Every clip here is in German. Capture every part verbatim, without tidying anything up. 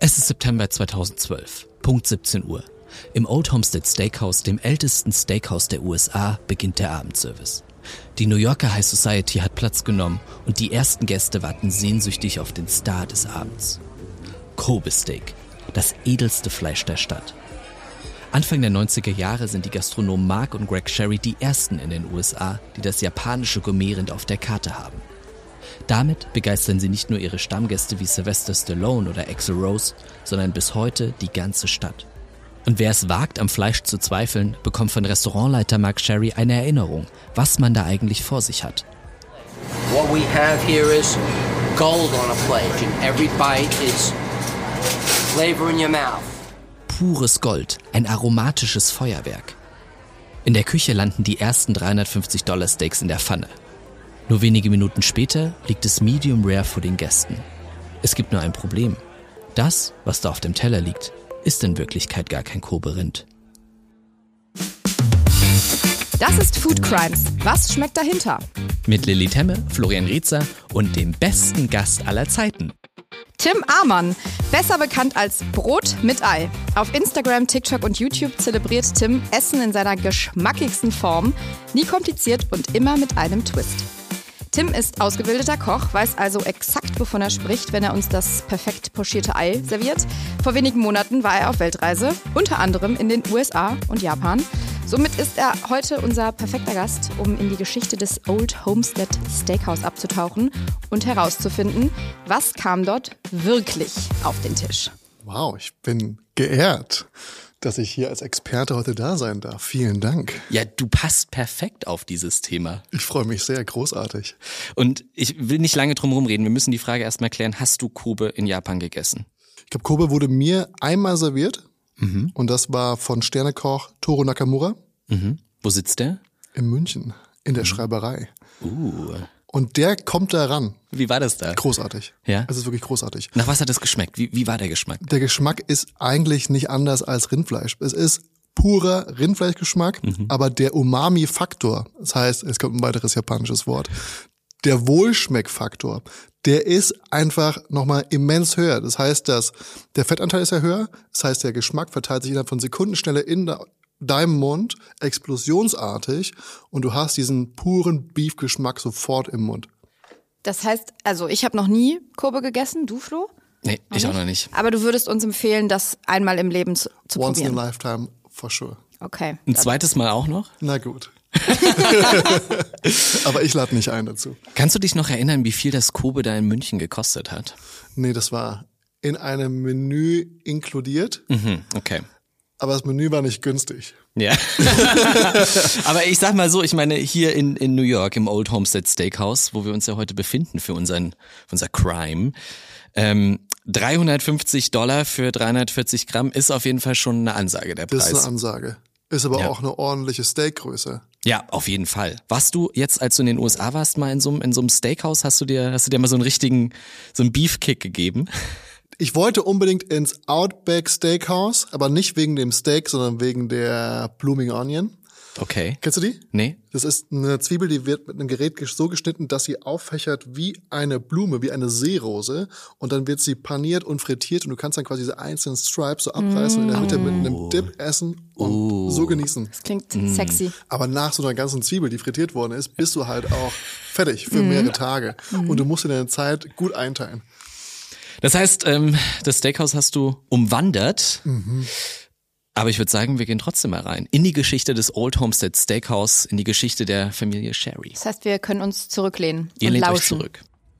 Es ist September zweitausendzwölf, Punkt siebzehn Uhr. Im Old Homestead Steakhouse, dem ältesten Steakhouse der U S A, beginnt der Abendservice. Die New Yorker High Society hat Platz genommen und die ersten Gäste warten sehnsüchtig auf den Star des Abends. Kobe Steak, das edelste Fleisch der Stadt. Anfang der neunziger Jahre sind die Gastronomen Mark und Greg Sherry die ersten in den U S A, die das japanische Gourmetrind auf der Karte haben. Damit begeistern sie nicht nur ihre Stammgäste wie Sylvester Stallone oder Axl Rose, sondern bis heute die ganze Stadt. Und wer es wagt, am Fleisch zu zweifeln, bekommt von Restaurantleiter Mark Sherry eine Erinnerung, was man da eigentlich vor sich hat. What we have here is gold on a plate and every bite is flavor in your mouth. Pures Gold, ein aromatisches Feuerwerk. In der Küche landen die ersten dreihundertfünfzig Dollar Steaks in der Pfanne. Nur wenige Minuten später liegt es medium rare vor den Gästen. Es gibt nur ein Problem. Das, was da auf dem Teller liegt, ist in Wirklichkeit gar kein Kobe-Rind. Das ist Food Crimes. Was schmeckt dahinter? Mit Lilly Temme, Florian Rietzer und dem besten Gast aller Zeiten. Tim Amann, besser bekannt als Brot mit Ei. Auf Instagram, TikTok und YouTube zelebriert Tim Essen in seiner geschmackigsten Form, nie kompliziert und immer mit einem Twist. Tim ist ausgebildeter Koch, weiß also exakt, wovon er spricht, wenn er uns das perfekt pochierte Ei serviert. Vor wenigen Monaten war er auf Weltreise, unter anderem in den U S A und Japan. Somit ist er heute unser perfekter Gast, um in die Geschichte des Old Homestead Steakhouse abzutauchen und herauszufinden, was kam dort wirklich auf den Tisch. Wow, ich bin geehrt, dass ich hier als Experte heute da sein darf. Vielen Dank. Ja, du passt perfekt auf dieses Thema. Ich freue mich sehr, großartig. Und ich will nicht lange drum herum reden. Wir müssen die Frage erstmal klären, hast du Kobe in Japan gegessen? Ich glaube, Kobe wurde mir einmal serviert. Mhm. Und das war von Sternekoch Toru Nakamura. Mhm. Wo sitzt der? In München, in der mhm. Schreiberei. Uh. Und der kommt da ran. Wie war das da? Großartig. Ja? Es ist wirklich großartig. Nach was hat das geschmeckt? Wie, wie war der Geschmack? Der Geschmack ist eigentlich nicht anders als Rindfleisch. Es ist purer Rindfleischgeschmack, mhm. aber der Umami-Faktor, das heißt, es kommt ein weiteres japanisches Wort, der Wohlschmeckfaktor, der ist einfach nochmal immens höher. Das heißt, dass der Fettanteil ist ja höher, das heißt, der Geschmack verteilt sich innerhalb von Sekundenschnelle in der deinem Mund, explosionsartig, und du hast diesen puren Beef-Geschmack sofort im Mund. Das heißt, also ich habe noch nie Kobe gegessen, du Flo? Nee, auch ich nicht? auch noch nicht. Aber du würdest uns empfehlen, das einmal im Leben zu, zu Once probieren? in a lifetime, for sure. Okay. Ein zweites Mal auch noch? Na gut. Aber ich lade nicht ein dazu. Kannst du dich noch erinnern, wie viel das Kobe da in München gekostet hat? Nee, das war in einem Menü inkludiert. Mhm, okay. Aber das Menü war nicht günstig. Ja. Aber ich sag mal so, ich meine, hier in, in New York im Old Homestead Steakhouse, wo wir uns ja heute befinden für unseren, für unser Crime, ähm, dreihundertfünfzig Dollar für dreihundertvierzig Gramm ist auf jeden Fall schon eine Ansage, der Preis. Das ist eine Ansage. Ist aber ja. auch eine ordentliche Steakgröße. Ja, auf jeden Fall. Warst du jetzt, als du in den U S A warst, mal in so, in so einem Steakhouse, hast du dir, hast du dir mal so einen richtigen, so einen Beefkick gegeben? Ich wollte unbedingt ins Outback Steakhouse, aber nicht wegen dem Steak, sondern wegen der Blooming Onion. Okay. Kennst du die? Nee. Das ist eine Zwiebel, die wird mit einem Gerät so geschnitten, dass sie auffächert wie eine Blume, wie eine Seerose. Und dann wird sie paniert und frittiert und du kannst dann quasi diese einzelnen Stripes so abreißen und in der Mitte mit einem Dip essen und oh. so genießen. Das klingt mm. sexy. Aber nach so einer ganzen Zwiebel, die frittiert worden ist, bist du halt auch fertig für mm. mehrere Tage. Mm. Und du musst dir deine Zeit gut einteilen. Das heißt, ähm, das Steakhouse hast du umwandert, mhm. aber ich würde sagen, wir gehen trotzdem mal rein. In die Geschichte des Old Homestead Steakhouse, in die Geschichte der Familie Sherry. Das heißt, wir können uns zurücklehnen Ihr und lehnt lauschen. euch zurück.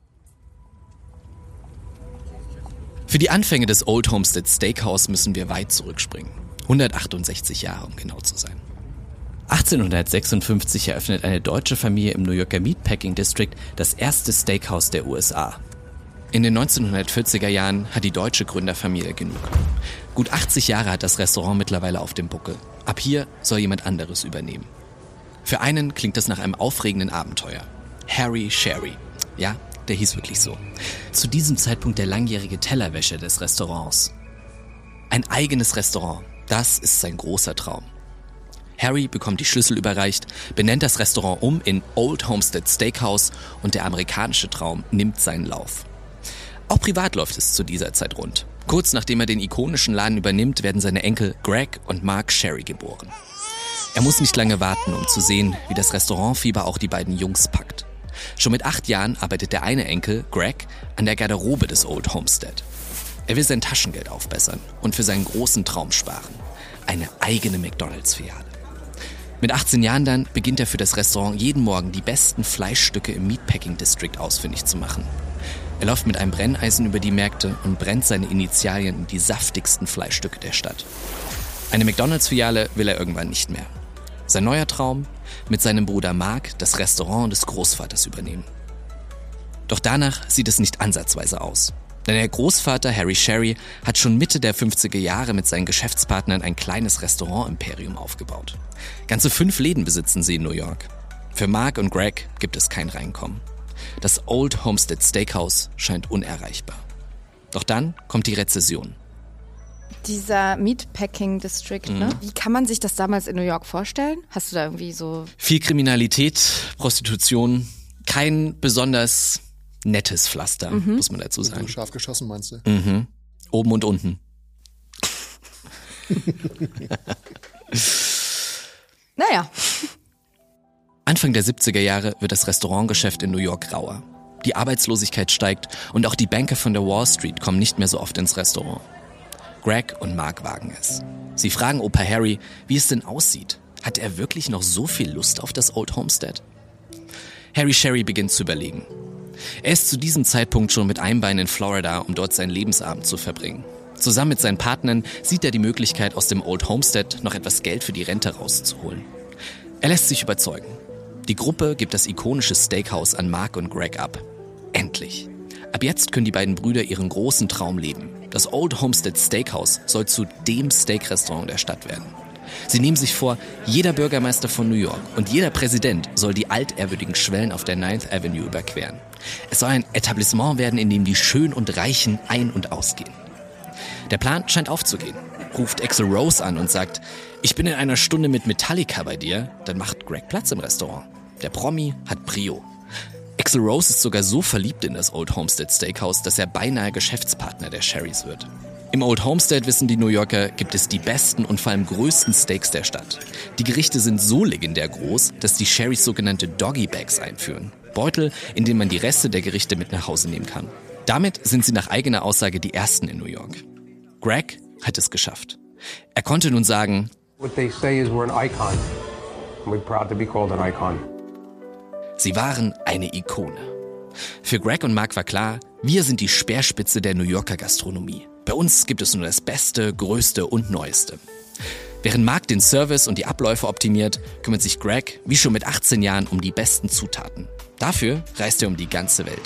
Für die Anfänge des Old Homestead Steakhouse müssen wir weit zurückspringen. hundertachtundsechzig Jahre, um genau zu sein. achtzehnhundertsechsundfünfzig eröffnet eine deutsche Familie im New Yorker Meatpacking District das erste Steakhouse der U S A. In den neunzehnhundertvierziger Jahren hat die deutsche Gründerfamilie genug. Gut achtzig Jahre hat das Restaurant mittlerweile auf dem Buckel. Ab hier soll jemand anderes übernehmen. Für einen klingt das nach einem aufregenden Abenteuer. Harry Sherry. Ja, der hieß wirklich so. Zu diesem Zeitpunkt der langjährige Tellerwäscher des Restaurants. Ein eigenes Restaurant, das ist sein großer Traum. Harry bekommt die Schlüssel überreicht, benennt das Restaurant um in Old Homestead Steakhouse und der amerikanische Traum nimmt seinen Lauf. Auch privat läuft es zu dieser Zeit rund. Kurz nachdem er den ikonischen Laden übernimmt, werden seine Enkel Greg und Mark Sherry geboren. Er muss nicht lange warten, um zu sehen, wie das Restaurantfieber auch die beiden Jungs packt. Schon mit acht Jahren arbeitet der eine Enkel, Greg, an der Garderobe des Old Homestead. Er will sein Taschengeld aufbessern und für seinen großen Traum sparen. Eine eigene McDonald's-Filiale. Mit achtzehn Jahren dann beginnt er für das Restaurant jeden Morgen die besten Fleischstücke im Meatpacking District ausfindig zu machen. Er läuft mit einem Brenneisen über die Märkte und brennt seine Initialien in die saftigsten Fleischstücke der Stadt. Eine McDonald's-Filiale will er irgendwann nicht mehr. Sein neuer Traum? Mit seinem Bruder Mark das Restaurant des Großvaters übernehmen. Doch danach sieht es nicht ansatzweise aus. Denn der Großvater Harry Sherry hat schon Mitte der fünfziger Jahre mit seinen Geschäftspartnern ein kleines Restaurant-Imperium aufgebaut. Ganze fünf Läden besitzen sie in New York. Für Mark und Greg gibt es kein Reinkommen. Das Old Homestead Steakhouse scheint unerreichbar. Doch dann kommt die Rezession. Dieser Meatpacking District, mhm. ne? Wie kann man sich das damals in New York vorstellen? Hast du da irgendwie so... Viel Kriminalität, Prostitution, kein besonders nettes Pflaster, mhm. muss man dazu sagen. Scharf geschossen, meinst du? Mhm. Oben und unten. Naja. Anfang der siebziger Jahre wird das Restaurantgeschäft in New York rauer. Die Arbeitslosigkeit steigt und auch die Banker von der Wall Street kommen nicht mehr so oft ins Restaurant. Greg und Mark wagen es. Sie fragen Opa Harry, wie es denn aussieht. Hat er wirklich noch so viel Lust auf das Old Homestead? Harry Sherry beginnt zu überlegen. Er ist zu diesem Zeitpunkt schon mit einem Bein in Florida, um dort seinen Lebensabend zu verbringen. Zusammen mit seinen Partnern sieht er die Möglichkeit, aus dem Old Homestead noch etwas Geld für die Rente rauszuholen. Er lässt sich überzeugen. Die Gruppe gibt das ikonische Steakhouse an Mark und Greg ab. Endlich. Ab jetzt können die beiden Brüder ihren großen Traum leben. Das Old Homestead Steakhouse soll zu dem Steakrestaurant der Stadt werden. Sie nehmen sich vor, jeder Bürgermeister von New York und jeder Präsident soll die altehrwürdigen Schwellen auf der Ninth Avenue überqueren. Es soll ein Etablissement werden, in dem die Schönen und Reichen ein- und ausgehen. Der Plan scheint aufzugehen. Ruft Axl Rose an und sagt, ich bin in einer Stunde mit Metallica bei dir, dann macht Greg Platz im Restaurant. Der Promi hat Brio. Axl Rose ist sogar so verliebt in das Old Homestead Steakhouse, dass er beinahe Geschäftspartner der Sherrys wird. Im Old Homestead, wissen die New Yorker, gibt es die besten und vor allem größten Steaks der Stadt. Die Gerichte sind so legendär groß, dass die Sherrys sogenannte Doggy Bags einführen. Beutel, in denen man die Reste der Gerichte mit nach Hause nehmen kann. Damit sind sie nach eigener Aussage die ersten in New York. Greg hat es geschafft. Er konnte nun sagen, What they say is we're an icon. And we're proud to be called an icon. Sie waren eine Ikone. Für Greg und Mark war klar, wir sind die Speerspitze der New Yorker Gastronomie. Bei uns gibt es nur das Beste, Größte und Neueste. Während Mark den Service und die Abläufe optimiert, kümmert sich Greg, wie schon mit achtzehn Jahren, um die besten Zutaten. Dafür reist er um die ganze Welt.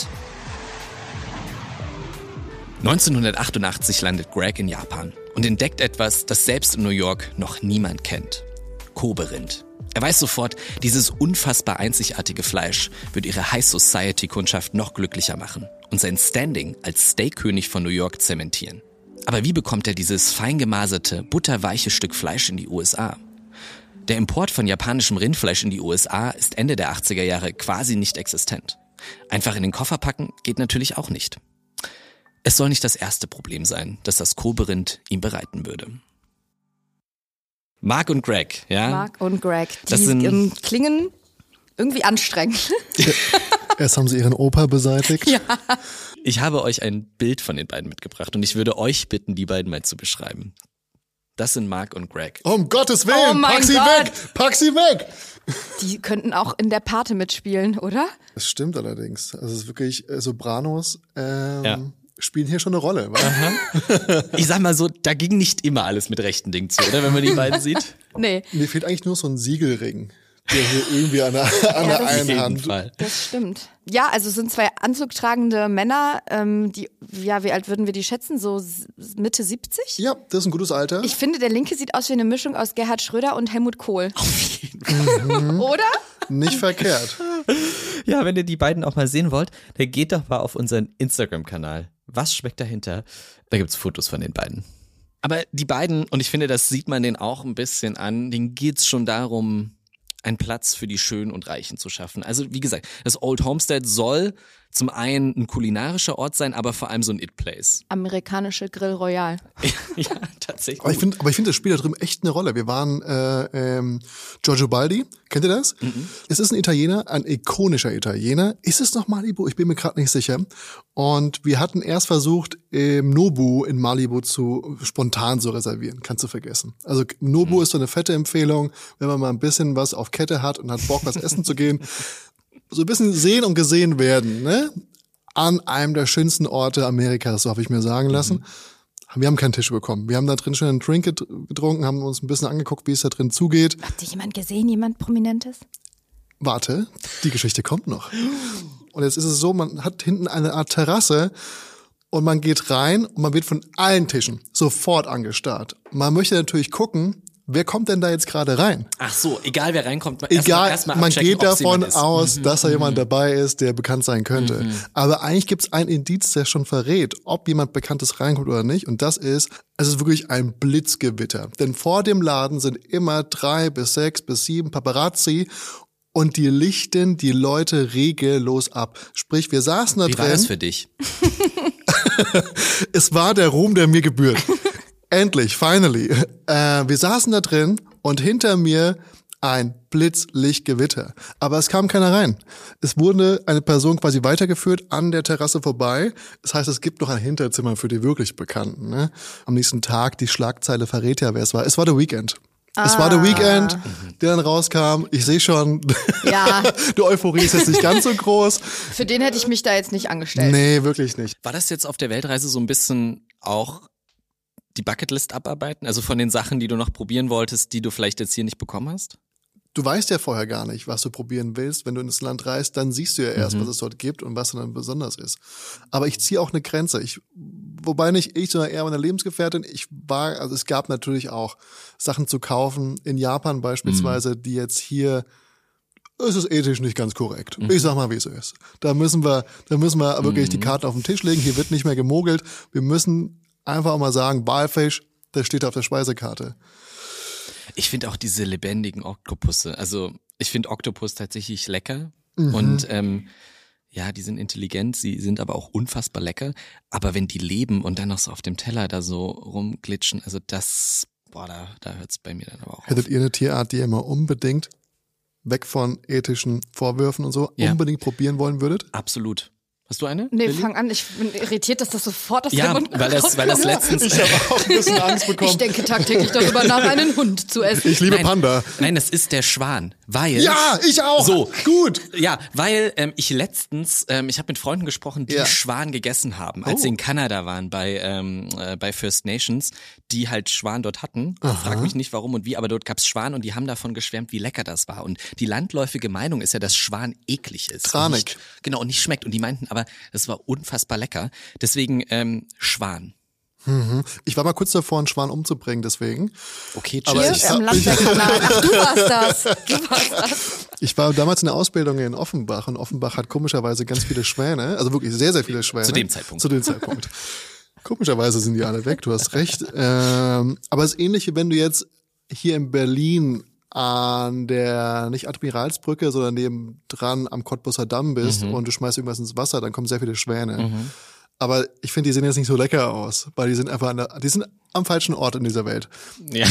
neunzehnhundertachtundachtzig landet Greg in Japan und entdeckt etwas, das selbst in New York noch niemand kennt. Kobe-Rind. Er weiß sofort, dieses unfassbar einzigartige Fleisch wird ihre High-Society-Kundschaft noch glücklicher machen und sein Standing als Steakkönig von New York zementieren. Aber wie bekommt er dieses feingemaserte, butterweiche Stück Fleisch in die U S A? Der Import von japanischem Rindfleisch in die U S A ist Ende der achtziger Jahre quasi nicht existent. Einfach in den Koffer packen geht natürlich auch nicht. Es soll nicht das erste Problem sein, das das Kobe-Rind ihm bereiten würde. Mark und Greg, ja? Mark und Greg, die das sind, ähm, klingen irgendwie anstrengend. Erst haben sie ihren Opa beseitigt. Ja. Ich habe euch ein Bild von den beiden mitgebracht und ich würde euch bitten, die beiden mal zu beschreiben. Das sind Mark und Greg. Oh, um Gottes Willen, Oh mein pack sie Gott. weg, pack sie weg! Die könnten auch in der Pate mitspielen, oder? Das stimmt allerdings. Also es ist wirklich, äh, Sopranos ähm, Ja. spielen hier schon eine Rolle. Wa? Ich sag mal so, da ging nicht immer alles mit rechten Dingen zu, oder? Wenn man die beiden sieht. Nee, Mir fehlt eigentlich nur so ein Siegelring, der hier irgendwie an der, an der das einen Auf jeden Hand. Fall. das stimmt. Ja, also es sind zwei anzugtragende Männer, ähm, die, ja, wie alt würden wir die schätzen? So s- Mitte siebzig? Ja, das ist ein gutes Alter. Ich finde, der Linke sieht aus wie eine Mischung aus Gerhard Schröder und Helmut Kohl. Auf jeden Fall. Oder? Nicht verkehrt. Ja, wenn ihr die beiden auch mal sehen wollt, dann geht doch mal auf unseren Instagram-Kanal. Was schmeckt dahinter? Da gibt's Fotos von den beiden. Aber die beiden, und ich finde, das sieht man denen auch ein bisschen an, denen geht's schon darum, einen Platz für die Schönen und Reichen zu schaffen. Also wie gesagt, das Old Homestead soll zum einen ein kulinarischer Ort sein, aber vor allem so ein It-Place. Amerikanische Grill Royal. Ja, tatsächlich. Aber ich finde, aber ich finde, das spielt da drüben echt eine Rolle. Wir waren äh, ähm, Giorgio Baldi, kennt ihr das? Mhm. Es ist ein Italiener, ein ikonischer Italiener. Ist es noch Malibu? Ich bin mir gerade nicht sicher. Und wir hatten erst versucht, im Nobu in Malibu zu spontan zu reservieren. Kannst du vergessen. Also Nobu mhm. ist so eine fette Empfehlung, wenn man mal ein bisschen was auf Kette hat und hat Bock, was essen zu gehen. So ein bisschen sehen und gesehen werden, ne? An einem der schönsten Orte Amerikas, so habe ich mir sagen lassen. Mhm. Wir haben keinen Tisch bekommen. Wir haben da drin schon einen Drink getrunken, haben uns ein bisschen angeguckt, wie es da drin zugeht. Habt ihr jemand gesehen, jemand Prominentes? Warte, die Geschichte kommt noch. Und jetzt ist es so, man hat hinten eine Art Terrasse und man geht rein und man wird von allen Tischen sofort angestarrt. Man möchte natürlich gucken, wer kommt denn da jetzt gerade rein? Ach so, egal wer reinkommt. Egal, erst mal, erst mal man geht davon ist. aus, mhm. dass da jemand dabei ist, der bekannt sein könnte. Mhm. Aber eigentlich gibt es ein Indiz, der schon verrät, ob jemand Bekanntes reinkommt oder nicht. Und das ist, es ist wirklich ein Blitzgewitter. Denn vor dem Laden sind immer drei bis sechs bis sieben Paparazzi und die lichten die Leute regellos ab. Sprich, wir saßen da Wie drin. Wie war das für dich? Es war der Ruhm, der mir gebührt. Endlich, finally. Äh, wir saßen da drin und hinter mir ein Blitzlichtgewitter. Aber es kam keiner rein. Es wurde eine Person quasi weitergeführt an der Terrasse vorbei. Das heißt, es gibt noch ein Hinterzimmer für die wirklich Bekannten. Ne? Am nächsten Tag, die Schlagzeile verrät ja, wer es war. Es war The Weeknd. Ah. Es war The Weeknd, der dann rauskam. Ich sehe schon, ja. Die Euphorie ist jetzt nicht ganz so groß. Für den hätte ich mich da jetzt nicht angestellt. Nee, wirklich nicht. War das jetzt auf der Weltreise so ein bisschen auch die Bucketlist abarbeiten? Also von den Sachen, die du noch probieren wolltest, die du vielleicht jetzt hier nicht bekommen hast? Du weißt ja vorher gar nicht, was du probieren willst. Wenn du ins Land reist, dann siehst du ja erst, mhm. was es dort gibt und was dann besonders ist. Aber ich ziehe auch eine Grenze. Ich, wobei nicht ich, sondern eher meine Lebensgefährtin. Ich war, also es gab natürlich auch Sachen zu kaufen, in Japan beispielsweise, mhm. die jetzt hier, es ist ethisch nicht ganz korrekt. Mhm. Ich sag mal, wie es ist. Da müssen wir, da müssen wir wirklich mhm. die Karten auf den Tisch legen. Hier wird nicht mehr gemogelt. Wir müssen einfach auch mal sagen, Walfisch, das steht auf der Speisekarte. Ich finde auch diese lebendigen Oktopusse, also ich finde Oktopus tatsächlich lecker Mhm. und ähm, ja, die sind intelligent, sie sind aber auch unfassbar lecker, aber wenn die leben und dann noch so auf dem Teller da so rumglitschen, also das, boah, da, da hört's bei mir dann aber auch Hättet auf. ihr eine Tierart, die ihr immer unbedingt weg von ethischen Vorwürfen und so Ja. unbedingt probieren wollen würdet? Absolut. Hast du eine? Nee, Lilly? fang an. Ich bin irritiert, dass das sofort aus Ja, dem Mund weil das, weil das letztens... Ich habe auch ein bisschen Angst bekommen. Ich denke tagtäglich darüber nach, einen Hund zu essen. Ich liebe Nein, Panda. Nein, das ist der Schwan, weil... Ja, ich auch. So. Gut. Ja, weil ähm, ich letztens, ähm, ich habe mit Freunden gesprochen, die Ja. Schwan gegessen haben, als Oh. sie in Kanada waren bei ähm, äh, bei First Nations, die halt Schwan dort hatten. Frag mich nicht warum und wie, aber dort gab's Schwan und die haben davon geschwärmt, wie lecker das war. Und die landläufige Meinung ist ja, dass Schwan eklig ist. Tranig. Und nicht, genau, und nicht schmeckt. Und die meinten aber, das war unfassbar lecker. Deswegen ähm, Schwan. Mhm. Ich war mal kurz davor, einen Schwan umzubringen, deswegen. Okay, Aber Hier tschüss. ich- im Landwehrkanal. Ach, du warst das. Du warst das. Ich war damals in der Ausbildung in Offenbach und Offenbach hat komischerweise ganz viele Schwäne, also wirklich sehr, sehr viele Schwäne. Zu dem Zeitpunkt. Zu dem Zeitpunkt. Komischerweise sind die alle weg, du hast recht. Ähm, aber es ist ähnlich, wie wenn du jetzt hier in Berlin an der, nicht Admiralsbrücke, sondern nebendran am Cottbusser Damm bist Mhm. und du schmeißt irgendwas ins Wasser, dann kommen sehr viele Schwäne. Aber ich finde, die sehen jetzt nicht so lecker aus, weil die sind einfach an der, die sind am falschen Ort in dieser Welt. Ja.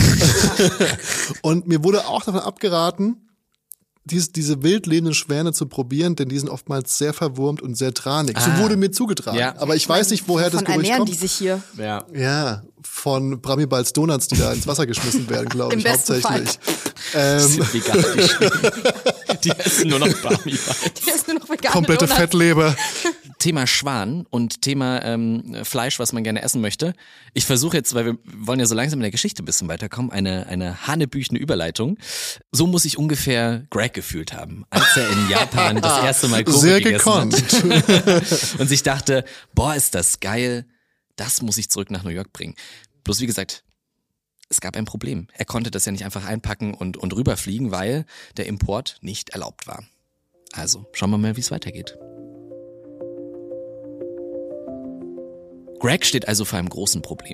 Und mir wurde auch davon abgeraten, dies, diese wild lebenden Schwäne zu probieren, denn die sind oftmals sehr verwurmt und sehr tranig. So Ah. wurde mir zugetragen. Ja. Aber ich weiß nicht, woher das Von Gerücht ernähren kommt. die sich hier. ja. Ja, von Bramibals Donuts, die da ins Wasser geschmissen werden, glaube Im ich, besten hauptsächlich. Die Ähm, sind vegan, die Schwäne. Die essen nur noch Barmi. Hier ist nur noch vegane komplette Donuts. Fettleber. Thema Schwan und Thema ähm, Fleisch, was man gerne essen möchte. Ich versuche jetzt, weil wir wollen ja so langsam in der Geschichte ein bisschen weiterkommen, eine, eine hanebüchene Überleitung. So muss sich ungefähr Greg gefühlt haben, als er in Japan das erste Mal Kobe Sehr gegessen gekonnt. hat. Und sich dachte, boah, ist das geil, das muss ich zurück nach New York bringen. Bloß wie gesagt, es gab ein Problem. Er konnte das ja nicht einfach einpacken und, und rüberfliegen, weil der Import nicht erlaubt war. Also, schauen wir mal, wie es weitergeht. Greg steht also vor einem großen Problem.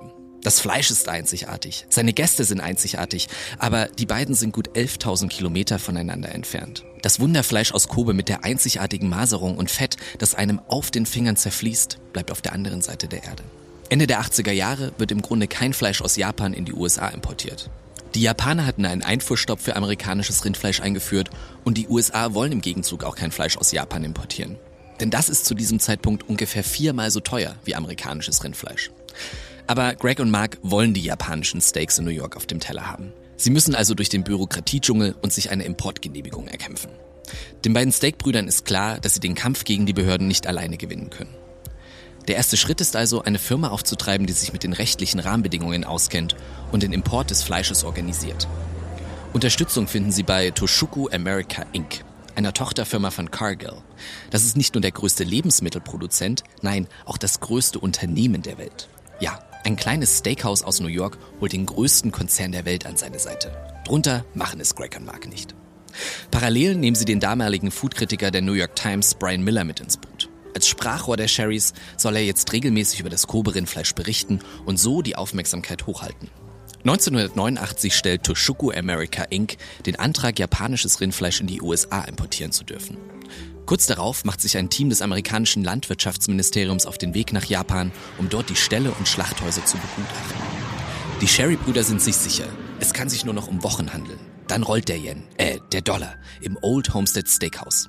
Das Fleisch ist einzigartig, seine Gäste sind einzigartig, aber die beiden sind gut elftausend Kilometer voneinander entfernt. Das Wunderfleisch aus Kobe mit der einzigartigen Maserung und Fett, das einem auf den Fingern zerfließt, bleibt auf der anderen Seite der Erde. Ende der achtziger Jahre wird im Grunde kein Fleisch aus Japan in die U S A importiert. Die Japaner hatten einen Einfuhrstopp für amerikanisches Rindfleisch eingeführt und die U S A wollen im Gegenzug auch kein Fleisch aus Japan importieren. Denn das ist zu diesem Zeitpunkt ungefähr viermal so teuer wie amerikanisches Rindfleisch. Aber Greg und Mark wollen die japanischen Steaks in New York auf dem Teller haben. Sie müssen also durch den Bürokratiedschungel und sich eine Importgenehmigung erkämpfen. Den beiden Steakbrüdern ist klar, dass sie den Kampf gegen die Behörden nicht alleine gewinnen können. Der erste Schritt ist also, eine Firma aufzutreiben, die sich mit den rechtlichen Rahmenbedingungen auskennt und den Import des Fleisches organisiert. Unterstützung finden sie bei Toshoku America Incorporated, einer Tochterfirma von Cargill. Das ist nicht nur der größte Lebensmittelproduzent, nein, auch das größte Unternehmen der Welt. Ja, ein kleines Steakhouse aus New York holt den größten Konzern der Welt an seine Seite. Drunter machen es Greg und Mark nicht. Parallel nehmen sie den damaligen Foodkritiker der New York Times, Brian Miller, mit ins Boot. Als Sprachrohr der Sherrys soll er jetzt regelmäßig über das Kobe-Rindfleisch berichten und so die Aufmerksamkeit hochhalten. neunzehnhundertneunundachtzig stellt Toshoku America Incorporated den Antrag, japanisches Rindfleisch in die U S A importieren zu dürfen. Kurz darauf macht sich ein Team des amerikanischen Landwirtschaftsministeriums auf den Weg nach Japan, um dort die Ställe und Schlachthäuser zu begutachten. Die Sherry-Brüder sind sich sicher, es kann sich nur noch um Wochen handeln. Dann rollt der Yen, äh, der Dollar, im Old Homestead Steakhouse.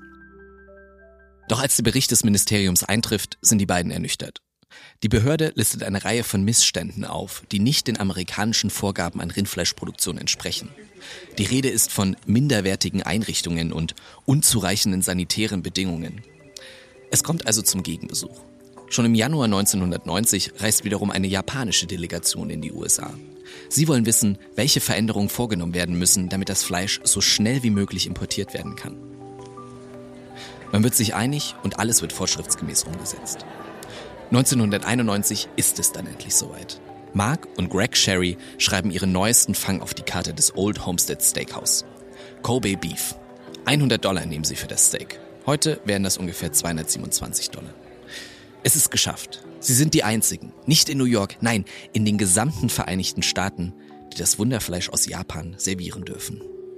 Doch als der Bericht des Ministeriums eintrifft, sind die beiden ernüchtert. Die Behörde listet eine Reihe von Missständen auf, die nicht den amerikanischen Vorgaben an Rindfleischproduktion entsprechen. Die Rede ist von minderwertigen Einrichtungen und unzureichenden sanitären Bedingungen. Es kommt also zum Gegenbesuch. Schon im Januar neunzehnhundertneunzig reist wiederum eine japanische Delegation in die U S A. Sie wollen wissen, welche Veränderungen vorgenommen werden müssen, damit das Fleisch so schnell wie möglich importiert werden kann. Man wird sich einig und alles wird vorschriftsgemäß umgesetzt. neunzehnhunderteinundneunzig ist es dann endlich soweit. Mark und Greg Sherry schreiben ihren neuesten Fang auf die Karte des Old Homestead Steakhouse. Kobe Beef. hundert Dollar nehmen sie für das Steak. Heute wären das ungefähr zweihundertsiebenundzwanzig Dollar. Es ist geschafft. Sie sind die einzigen, nicht in New York, nein, in den gesamten Vereinigten Staaten, die das Wunderfleisch aus Japan servieren dürfen.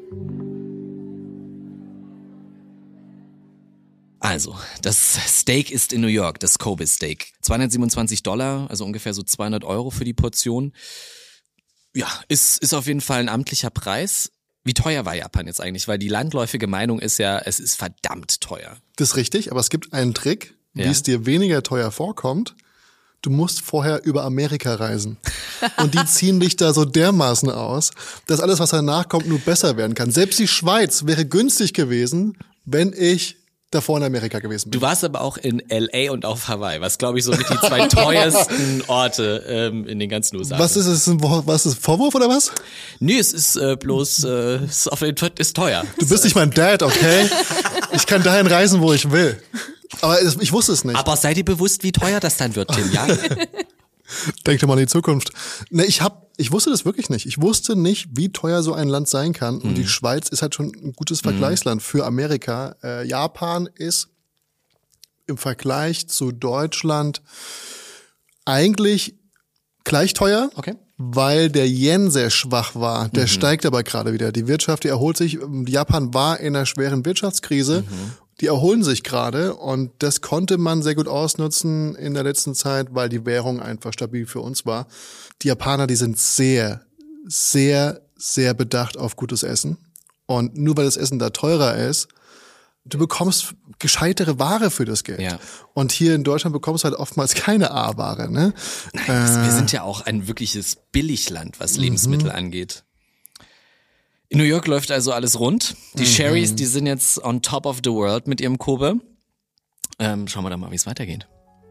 Also, das Steak ist in New York, das Kobe Steak. zweihundertsiebenundzwanzig Dollar, also ungefähr so zweihundert Euro für die Portion. Ja, ist, ist auf jeden Fall ein amtlicher Preis. Wie teuer war Japan jetzt eigentlich? Weil die landläufige Meinung ist ja, es ist verdammt teuer. Das ist richtig, aber es gibt einen Trick, wie Ja. es dir weniger teuer vorkommt. Du musst vorher über Amerika reisen. Und die ziehen dich da so dermaßen aus, dass alles, was danach kommt, nur besser werden kann. Selbst die Schweiz wäre günstig gewesen, wenn ich davor in Amerika gewesen bin. Du warst aber auch in L A und auf Hawaii, was glaube ich so mit die zwei teuersten Orte ähm, in den ganzen U S A. Was ist es? Was ist Vorwurf oder was? Nee, es ist äh, bloß, äh, es ist, auf jeden Fall ist teuer. Du bist nicht mein Dad, okay? Ich kann dahin reisen, wo ich will. Aber es- ich wusste es nicht. Aber sei dir bewusst, wie teuer das dann wird, Tim, ja? Denk doch mal an die Zukunft. Ne, ich hab, ich wusste das wirklich nicht. Ich wusste nicht, wie teuer so ein Land sein kann. Und die Schweiz ist halt schon ein gutes Vergleichsland für Amerika. Äh, Japan ist im Vergleich zu Deutschland eigentlich gleich teuer. Okay. Weil der Yen sehr schwach war. Der steigt aber gerade wieder. Die Wirtschaft, die erholt sich. Japan war in einer schweren Wirtschaftskrise. Die erholen sich gerade und das konnte man sehr gut ausnutzen in der letzten Zeit, weil die Währung einfach stabil für uns war. Die Japaner, die sind sehr, sehr, sehr bedacht auf gutes Essen. Und nur weil das Essen da teurer ist, du bekommst gescheitere Ware für das Geld. Ja. Und hier in Deutschland bekommst du halt oftmals keine A-Ware, ne? Das, wir sind ja auch ein wirkliches Billigland, was Lebensmittel angeht. In New York läuft also alles rund. Die Sherrys, die sind jetzt on top of the world mit ihrem Kobe. Ähm, schauen wir doch mal, wie es weitergeht.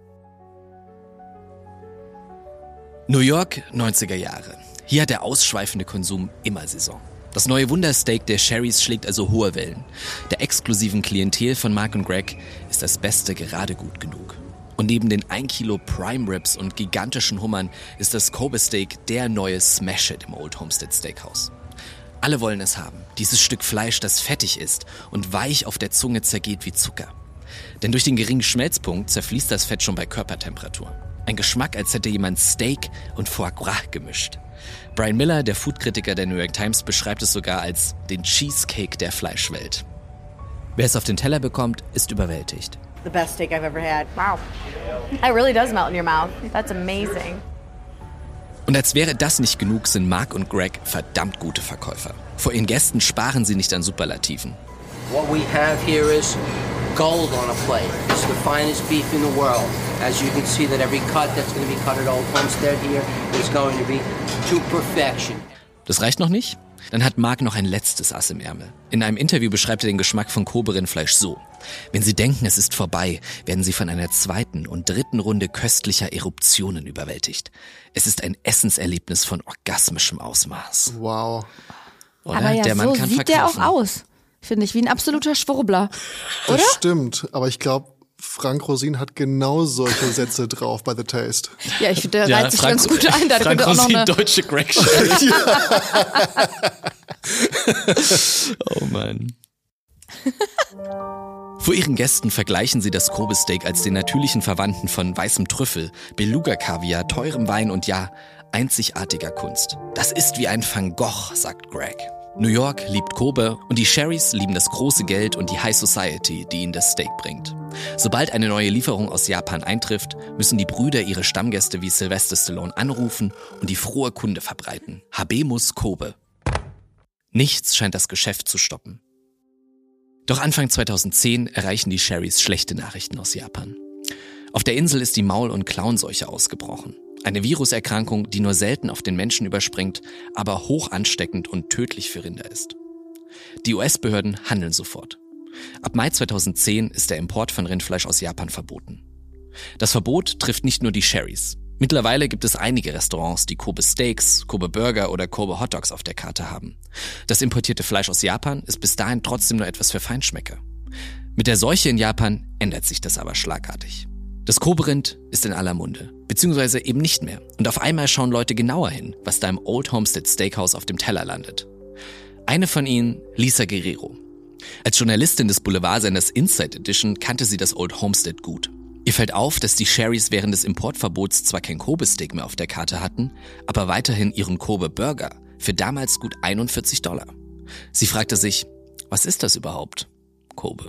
New York, neunziger Jahre. Hier hat der ausschweifende Konsum immer Saison. Das neue Wundersteak der Sherrys schlägt also hohe Wellen. Der exklusiven Klientel von Mark und Greg ist das Beste gerade gut genug. Und neben den ein Kilo Prime Ribs und gigantischen Hummern ist das Kobe Steak der neue Smash-Hit im Old Homestead Steakhouse. Alle wollen es haben. Dieses Stück Fleisch, das fettig ist und weich auf der Zunge zergeht wie Zucker. Denn durch den geringen Schmelzpunkt zerfließt das Fett schon bei Körpertemperatur. Ein Geschmack, als hätte jemand Steak und Foie Gras gemischt. Brian Miller, der Foodkritiker der New York Times, beschreibt es sogar als den Cheesecake der Fleischwelt. Wer es auf den Teller bekommt, ist überwältigt. The best steak I've ever had. Wow. It really does melt in your mouth. That's amazing. Und als wäre das nicht genug, sind Mark und Greg verdammt gute Verkäufer. Vor ihren Gästen sparen sie nicht an Superlativen. What we have here is gold on a plate. It's the finest beef in the world. As you can see that every cut that's going to be cut at Old Homestead here is going to be to perfection. Das reicht noch nicht? Dann hat Mark noch ein letztes Ass im Ärmel. In einem Interview beschreibt er den Geschmack von Kobe-Rindfleisch so: Wenn Sie denken, es ist vorbei, werden Sie von einer zweiten und dritten Runde köstlicher Eruptionen überwältigt. Es ist ein Essenserlebnis von orgasmischem Ausmaß. Wow. Oder? Aber ja, der Mann so kann sieht verkaufen. der auch aus. Finde ich, wie ein absoluter Schwurbler. Oder? Das stimmt, aber ich glaube, Frank Rosin hat genau solche Sätze drauf bei The Taste. Ja, ich finde, der Ja, reiht sich Frank- ganz gut ein. Da Frank könnte auch noch Rosin, eine... deutsche Greg Sherry. Oh Mann. Vor ihren Gästen vergleichen sie das Kobe-Steak als den natürlichen Verwandten von weißem Trüffel, Beluga-Kaviar, teurem Wein und ja, einzigartiger Kunst. Das ist wie ein Van Gogh, sagt Greg. New York liebt Kobe und die Sherrys lieben das große Geld und die High Society, die ihnen das Steak bringt. Sobald eine neue Lieferung aus Japan eintrifft, müssen die Brüder ihre Stammgäste wie Sylvester Stallone anrufen und die frohe Kunde verbreiten. Habemus Kobe. Nichts scheint das Geschäft zu stoppen. Doch Anfang zweitausendzehn erreichen die Sherrys schlechte Nachrichten aus Japan. Auf der Insel ist die Maul- und Klauenseuche ausgebrochen. Eine Viruserkrankung, die nur selten auf den Menschen überspringt, aber hoch ansteckend und tödlich für Rinder ist. Die U S-Behörden handeln sofort. Ab Mai zweitausendzehn ist der Import von Rindfleisch aus Japan verboten. Das Verbot trifft nicht nur die Sherrys. Mittlerweile gibt es einige Restaurants, die Kobe Steaks, Kobe Burger oder Kobe Hot Dogs auf der Karte haben. Das importierte Fleisch aus Japan ist bis dahin trotzdem nur etwas für Feinschmecker. Mit der Seuche in Japan ändert sich das aber schlagartig. Das Kobe-Rind ist in aller Munde, beziehungsweise eben nicht mehr. Und auf einmal schauen Leute genauer hin, was da im Old Homestead Steakhouse auf dem Teller landet. Eine von ihnen, Lisa Guerrero. Als Journalistin des Boulevardsenders Inside Edition kannte sie das Old Homestead gut. Ihr fällt auf, dass die Sherrys während des Importverbots zwar kein Kobe-Steak mehr auf der Karte hatten, aber weiterhin ihren Kobe-Burger für damals gut einundvierzig Dollar. Sie fragte sich, was ist das überhaupt? Kobe.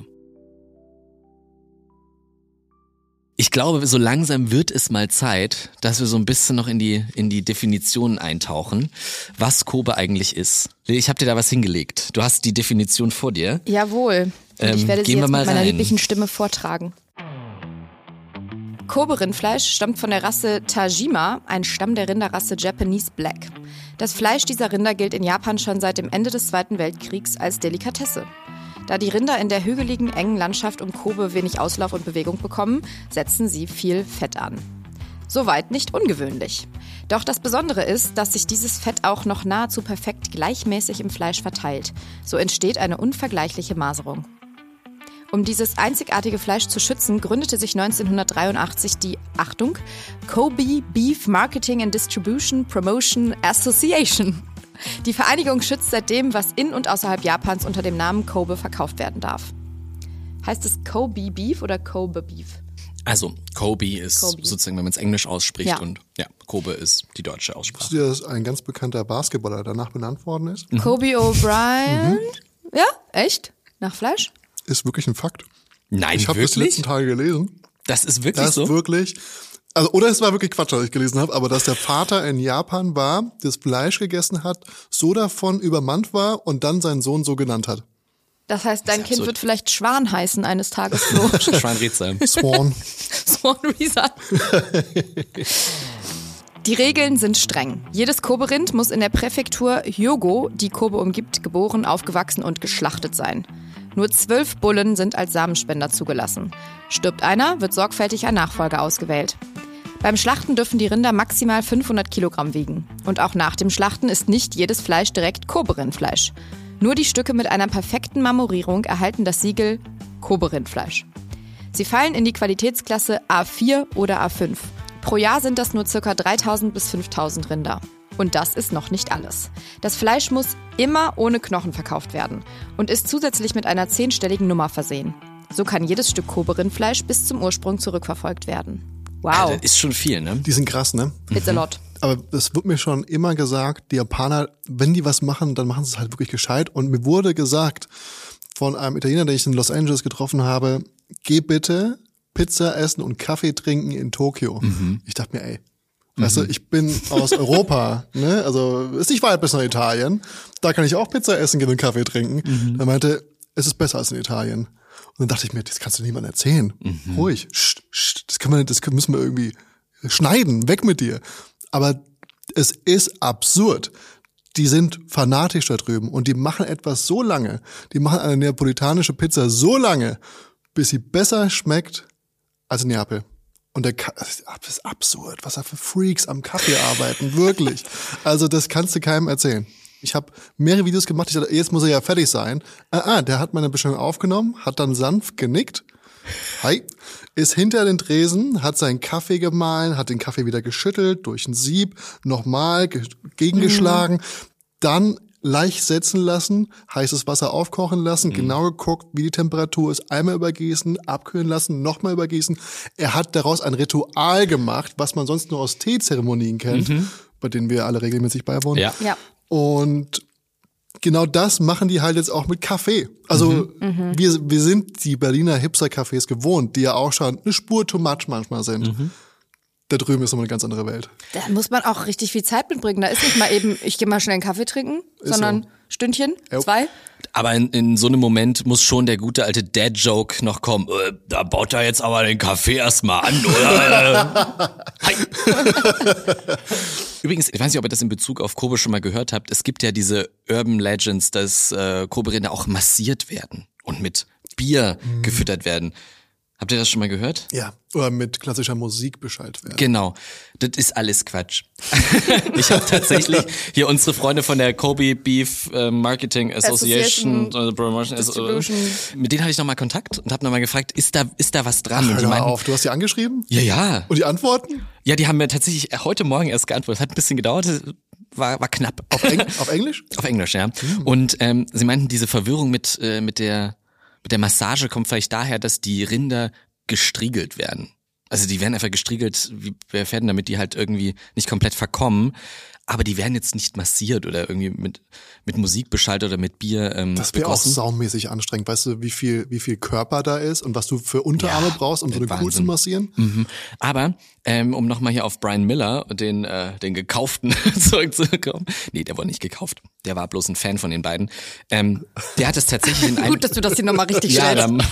Ich glaube, so langsam wird es mal Zeit, dass wir so ein bisschen noch in die in die Definitionen eintauchen, was Kobe eigentlich ist. Ich habe dir da was hingelegt. Du hast die Definition vor dir. Jawohl. Und Ähm, ich werde sie gehen wir jetzt mal mit meiner rein. lieblichen Stimme vortragen. Kobe-Rindfleisch stammt von der Rasse Tajima, ein Stamm der Rinderrasse Japanese Black. Das Fleisch dieser Rinder gilt in Japan schon seit dem Ende des Zweiten Weltkriegs als Delikatesse. Da die Rinder in der hügeligen, engen Landschaft um Kobe wenig Auslauf und Bewegung bekommen, setzen sie viel Fett an. Soweit nicht ungewöhnlich. Doch das Besondere ist, dass sich dieses Fett auch noch nahezu perfekt gleichmäßig im Fleisch verteilt. So entsteht eine unvergleichliche Maserung. Um dieses einzigartige Fleisch zu schützen, gründete sich neunzehnhundertdreiundachtzig die, Achtung, Kobe Beef Marketing and Distribution Promotion Association. Die Vereinigung schützt seitdem, was in und außerhalb Japans unter dem Namen Kobe verkauft werden darf. Heißt es Kobe Beef oder Kobe Beef? Also Kobe ist Kobe. sozusagen, wenn man es Englisch ausspricht, Ja. und ja, Kobe ist die deutsche Aussprache. Wisst ihr, dass ein ganz bekannter Basketballer danach benannt worden ist? Kobe O'Brien? Ja, echt? Nach Fleisch? Ist wirklich ein Fakt. Nein, Ich habe das die wirklich? letzten Tage gelesen. Das ist wirklich Das so? wirklich, also oder es war wirklich Quatsch, was ich gelesen habe, aber dass der Vater in Japan war, das Fleisch gegessen hat, so davon übermannt war und dann seinen Sohn so genannt hat. Das heißt, dein Das ist Kind absurd. wird vielleicht Schwan heißen eines Tages, Flo. Schweinrätsel. Swan. Swan Reason. Die Regeln sind streng. Jedes Kobe-Rind muss in der Präfektur Hyogo, die Kobe umgibt, geboren, aufgewachsen und geschlachtet sein. Nur zwölf Bullen sind als Samenspender zugelassen. Stirbt einer, wird sorgfältig ein Nachfolger ausgewählt. Beim Schlachten dürfen die Rinder maximal fünfhundert Kilogramm wiegen. Und auch nach dem Schlachten ist nicht jedes Fleisch direkt Kobe-Rindfleisch. Nur die Stücke mit einer perfekten Marmorierung erhalten das Siegel Kobe-Rindfleisch. Sie fallen in die Qualitätsklasse A vier oder A fünf. Pro Jahr sind das nur ca. dreitausend bis fünftausend Rinder. Und das ist noch nicht alles. Das Fleisch muss immer ohne Knochen verkauft werden und ist zusätzlich mit einer zehnstelligen Nummer versehen. So kann jedes Stück Kobe-Rindfleisch bis zum Ursprung zurückverfolgt werden. Wow. Das ist schon viel, ne? Die sind krass, ne? It's a lot. Aber es wird mir schon immer gesagt, die Japaner, wenn die was machen, dann machen sie es halt wirklich gescheit. Und mir wurde gesagt von einem Italiener, den ich in Los Angeles getroffen habe, geh bitte Pizza essen und Kaffee trinken in Tokio. Mhm. Ich dachte mir, ey, mhm. weißt du, ich bin aus Europa, ne? Also ist nicht weit bis nach Italien. Da kann ich auch Pizza essen gehen und Kaffee trinken. Mhm. Er meinte, es ist besser als in Italien. Und dann dachte ich mir, das kannst du niemandem erzählen. Mhm. Ruhig, Scht, Scht, das, kann man, das müssen wir irgendwie schneiden, weg mit dir. Aber es ist absurd. Die sind fanatisch da drüben und die machen etwas so lange, die machen eine neapolitanische Pizza so lange, bis sie besser schmeckt als in Neapel. Und der Ka- das ist absurd, was da für Freaks am Kaffee arbeiten, wirklich. Also das kannst du keinem erzählen. Ich habe mehrere Videos gemacht, ich dachte, jetzt muss er ja fertig sein. Ah, ah, der hat meine Bestellung aufgenommen, hat dann sanft genickt. Hi. Ist hinter den Tresen, hat seinen Kaffee gemahlen, hat den Kaffee wieder geschüttelt, durch ein Sieb, nochmal ge- gegengeschlagen, mhm. dann leicht setzen lassen, heißes Wasser aufkochen lassen, mhm. genau geguckt, wie die Temperatur ist, einmal übergießen, abkühlen lassen, nochmal übergießen. Er hat daraus ein Ritual gemacht, was man sonst nur aus Teezeremonien kennt, mhm. bei denen wir alle regelmäßig beiwohnen. Ja. Ja. Und genau das machen die halt jetzt auch mit Kaffee. Also mhm. wir wir sind die Berliner Hipster-Cafés gewohnt, die ja auch schon eine Spur too much manchmal sind. Mhm. Da drüben ist nochmal eine ganz andere Welt. Da muss man auch richtig viel Zeit mitbringen. Da ist nicht mal eben, ich gehe mal schnell einen Kaffee trinken, ist sondern so. Stündchen, Jo. zwei. Aber in, in so einem Moment muss schon der gute alte Dad-Joke noch kommen. Äh, da baut er jetzt aber den Kaffee erstmal an, oder? Hi. Übrigens, ich weiß nicht, ob ihr das in Bezug auf Kobe schon mal gehört habt. Es gibt ja diese Urban Legends, dass äh, Kobe-Rinder auch massiert werden und mit Bier mhm. gefüttert werden. Habt ihr das schon mal gehört? Ja, oder mit klassischer Musik Bescheid werden. Genau, das ist alles Quatsch. Ich habe tatsächlich hier unsere Freunde von der Kobe Beef äh, Marketing Association, Association äh, Promotion, Distribution. Äh, mit denen hatte ich nochmal Kontakt und habe nochmal gefragt, ist da ist da was dran? Ach, und die hör meinten, auf, du hast die angeschrieben? ja, ja. Und die Antworten? Ja, die haben mir tatsächlich heute Morgen erst geantwortet. Hat ein bisschen gedauert, war war knapp. Auf, Eng- auf Englisch? Auf Englisch, ja. Mhm. Und ähm, sie meinten, diese Verwirrung mit äh, mit der mit der Massage kommt vielleicht daher, dass die Rinder gestriegelt werden. Also die werden einfach gestriegelt wie bei Pferden, damit die halt irgendwie nicht komplett verkommen. Aber die werden jetzt nicht massiert oder irgendwie mit mit Musik beschaltet oder mit Bier ähm, Das wäre auch begossen. saumäßig anstrengend. Weißt du, wie viel wie viel Körper da ist und was du für Unterarme Ja, brauchst, um so eine Kuh zu Wahnsinn. massieren? Mhm. Aber ähm, um nochmal hier auf Brian Miller, den äh, den gekauften zurückzukommen. Nee, der wurde nicht gekauft. Der war bloß ein Fan von den beiden. Ähm, der hat es tatsächlich in einem... Gut, dass du das hier nochmal richtig ja, stellst. dann,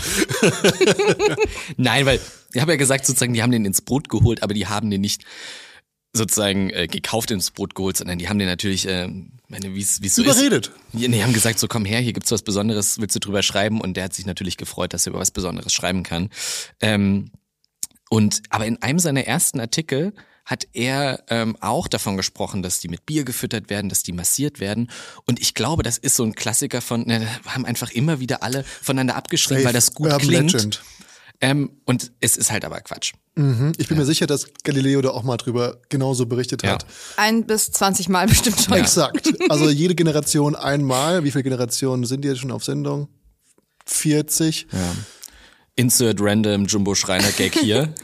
Nein, weil ich habe ja gesagt, sozusagen, die haben den ins Brot geholt, aber die haben den nicht sozusagen äh, gekauft ins Brot geholt, sondern die haben den natürlich, äh, meine, wie es so ist. Überredet. Ja, nee, haben gesagt, so komm her, hier gibt's was Besonderes, willst du drüber schreiben? Und der hat sich natürlich gefreut, dass er über was Besonderes schreiben kann. Ähm, und aber in einem seiner ersten Artikel hat er ähm, auch davon gesprochen, dass die mit Bier gefüttert werden, dass die massiert werden. Und ich glaube, das ist so ein Klassiker von, ne, da haben einfach immer wieder alle voneinander abgeschrieben, Safe. weil das gut Urban klingt. Legend. Ähm, und es ist halt aber Quatsch. Mhm. Ich bin mir sicher, dass Galileo da auch mal drüber genauso berichtet Ja. hat. Ein bis zwanzig Mal bestimmt schon. Exakt. Also jede Generation einmal. Wie viele Generationen sind die jetzt schon auf Sendung? vierzig. Ja. Insert random Jumbo Schreiner Gag hier.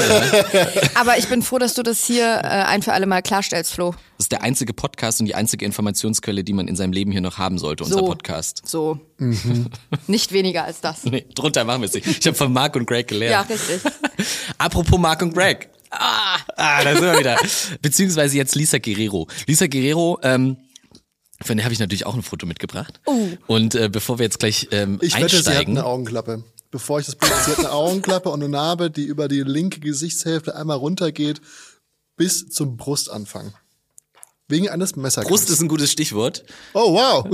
Aber ich bin froh, dass du das hier äh, ein für alle Mal klarstellst, Flo. Das ist der einzige Podcast und die einzige Informationsquelle, die man in seinem Leben hier noch haben sollte, unser So. Podcast. So. Nicht weniger als das. Nee, drunter machen wir es nicht. Ich habe von Mark und Greg gelernt. Ja, richtig. Apropos Mark und Greg. Ah, ah, da sind wir wieder. Beziehungsweise jetzt Lisa Guerrero. Lisa Guerrero, ähm, von der habe ich natürlich auch ein Foto mitgebracht. Oh. Und äh, bevor wir jetzt gleich ähm, Ich wette, sie hat einsteigen. eine Augenklappe. Bevor ich das Bild, sie hat eine Augenklappe und eine Narbe, die über die linke Gesichtshälfte einmal runtergeht bis zum Brustanfang. Wegen eines Messerkampfs. Brust ist ein gutes Stichwort. Oh, wow.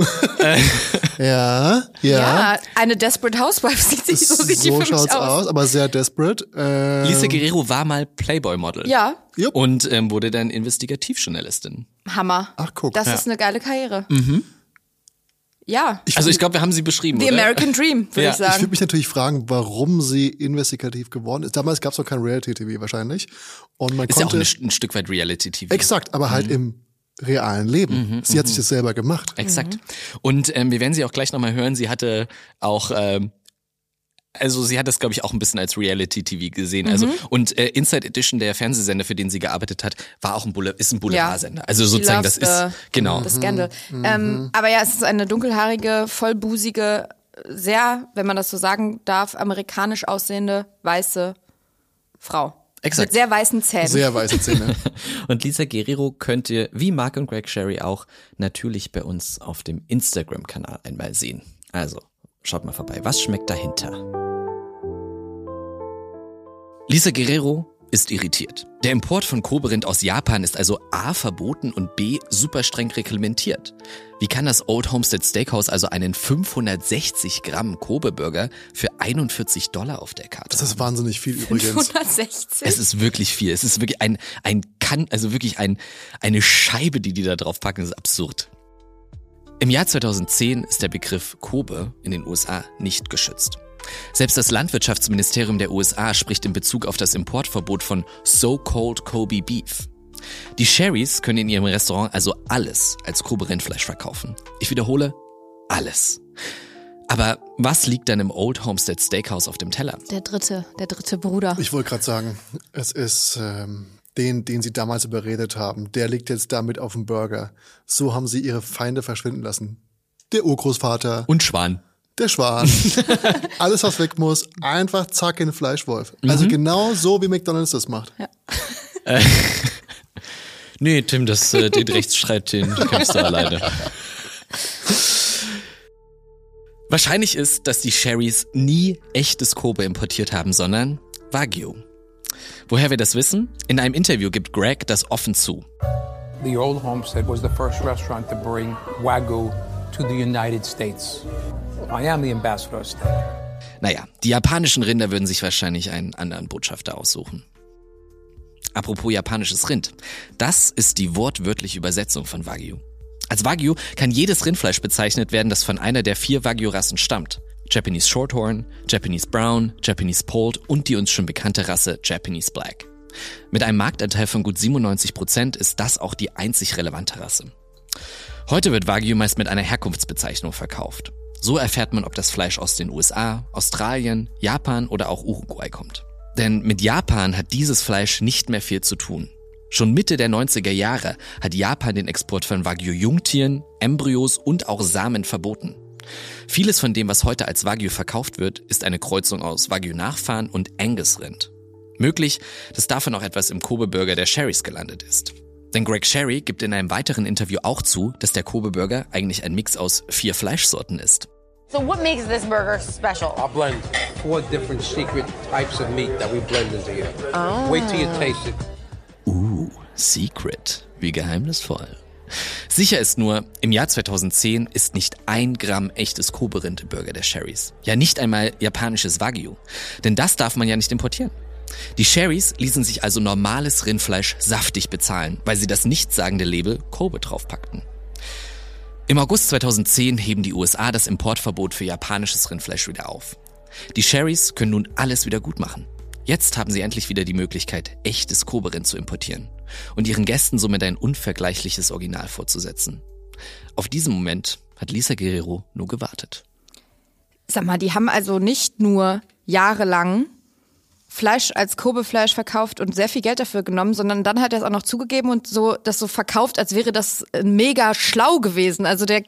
ja, ja. Ja, eine Desperate Housewife sieht sich so, sieht die so für mich schaut's aus. aus, aber sehr desperate. Ähm, Lisa Guerrero war mal Playboy-Model. Ja, jupp. Und ähm, wurde dann Investigativjournalistin. Hammer. Ach, guck. Das Ja. ist eine geile Karriere. Ja, Also ich glaube, wir haben sie beschrieben, The oder? American Dream, würde Ja, ich Ich würde sagen. mich natürlich fragen, warum sie investigativ geworden ist. Damals gab es noch kein Reality-T V wahrscheinlich. Und man Ist ja auch konnte eine, ein Stück weit Reality-T V. exakt, aber halt im realen Leben. sie hat sich das selber gemacht. Exakt. Und ähm, wir werden sie auch gleich nochmal hören. Sie hatte auch ähm, Also sie hat das, glaube ich, auch ein bisschen als Reality-T V gesehen. Also Mhm. und äh, Inside Edition, der Fernsehsender, für den sie gearbeitet hat, war auch ein Boule- ist ein Boulevardsender. Also She sozusagen, loves das ist the- genau. Das Scandal. Ähm, aber ja, es ist eine dunkelhaarige, vollbusige, sehr, wenn man das so sagen darf, amerikanisch aussehende, weiße Frau. Exakt. Mit sehr weißen Zähnen. Sehr weiße Zähne. Und Lisa Guerrero könnt ihr, wie Mark und Greg Sherry auch, natürlich bei uns auf dem Instagram-Kanal einmal sehen. Also, schaut mal vorbei. Was schmeckt dahinter? Lisa Guerrero ist irritiert. Der Import von Kobe-Rind aus Japan ist also A verboten und B super streng reglementiert. Wie kann das Old Homestead Steakhouse also einen fünfhundertsechzig Gramm Kobe-Burger für einundvierzig Dollar auf der Karte? Das ist wahnsinnig viel übrigens. fünfhundertsechzig. Es ist wirklich viel. Es ist wirklich ein, ein kann, also wirklich ein, eine Scheibe, die die da drauf packen. Das ist absurd. Im Jahr zweitausendzehn ist der Begriff Kobe in den U S A nicht geschützt. Selbst das Landwirtschaftsministerium der U S A spricht in Bezug auf das Importverbot von so-called Kobe Beef. Die Sherrys können in ihrem Restaurant also alles als Kobe-Rindfleisch verkaufen. Ich wiederhole, alles. Aber was liegt dann im Old Homestead Steakhouse auf dem Teller? Der dritte, der dritte Bruder. Ich wollte gerade sagen, es ist ähm, den, den sie damals überredet haben. Der liegt jetzt damit auf dem Burger. So haben sie ihre Feinde verschwinden lassen. Der Urgroßvater, Und Schwan. der Schwan. Alles, was weg muss, einfach zack in den Fleischwolf. Also genau so, wie McDonald's das macht. Nee, Tim, das, äh, den Rechtsstreit, den kämpfst du alleine. Wahrscheinlich ist, dass die Sherrys nie echtes Kobe importiert haben, sondern Wagyu. Woher wir das wissen? In einem Interview gibt Greg das offen zu. The Old Homestead was the first restaurant to bring Wagyu to the United States. I am the ambassador of steak. Naja, die japanischen Rinder würden sich wahrscheinlich einen anderen Botschafter aussuchen. Apropos japanisches Rind. Das ist die wortwörtliche Übersetzung von Wagyu. Als Wagyu kann jedes Rindfleisch bezeichnet werden, das von einer der vier Wagyu-Rassen stammt. Japanese Shorthorn, Japanese Brown, Japanese Polled und die uns schon bekannte Rasse Japanese Black. Mit einem Marktanteil von gut siebenundneunzig Prozent ist das auch die einzig relevante Rasse. Heute wird Wagyu meist mit einer Herkunftsbezeichnung verkauft. So erfährt man, ob das Fleisch aus den U S A, Australien, Japan oder auch Uruguay kommt. Denn mit Japan hat dieses Fleisch nicht mehr viel zu tun. Schon Mitte der neunziger Jahre hat Japan den Export von Wagyu-Jungtieren, Embryos und auch Samen verboten. Vieles von dem, was heute als Wagyu verkauft wird, ist eine Kreuzung aus Wagyu-Nachfahren und Angus-Rind. Möglich, dass davon auch etwas im Kobe-Burger der Sherrys gelandet ist. Denn Greg Sherry gibt in einem weiteren Interview auch zu, dass der Kobe-Burger eigentlich ein Mix aus vier Fleischsorten ist. So what makes this burger special? I'll blend four different secret types of meat that we blend into here. Oh. Wait till you taste it. Uh, Secret. Wie geheimnisvoll. Sicher ist nur, im Jahr zweitausendzehn ist nicht ein Gramm echtes Kobe-Rind im Burger der Sherrys. Ja, nicht einmal japanisches Wagyu. Denn das darf man ja nicht importieren. Die Sherrys ließen sich also normales Rindfleisch saftig bezahlen, weil sie das nichtssagende Label Kobe draufpackten. Im August zweitausendzehn heben die U S A das Importverbot für japanisches Rindfleisch wieder auf. Die Sherrys können nun alles wieder gut machen. Jetzt haben sie endlich wieder die Möglichkeit, echtes Kobe-Rind zu importieren und ihren Gästen somit ein unvergleichliches Original vorzusetzen. Auf diesen Moment hat Lisa Guerrero nur gewartet. Sag mal, die haben also nicht nur jahrelang Fleisch als Kobe-Fleisch verkauft und sehr viel Geld dafür genommen, sondern dann hat er es auch noch zugegeben und so das so verkauft, als wäre das mega schlau gewesen. Also der,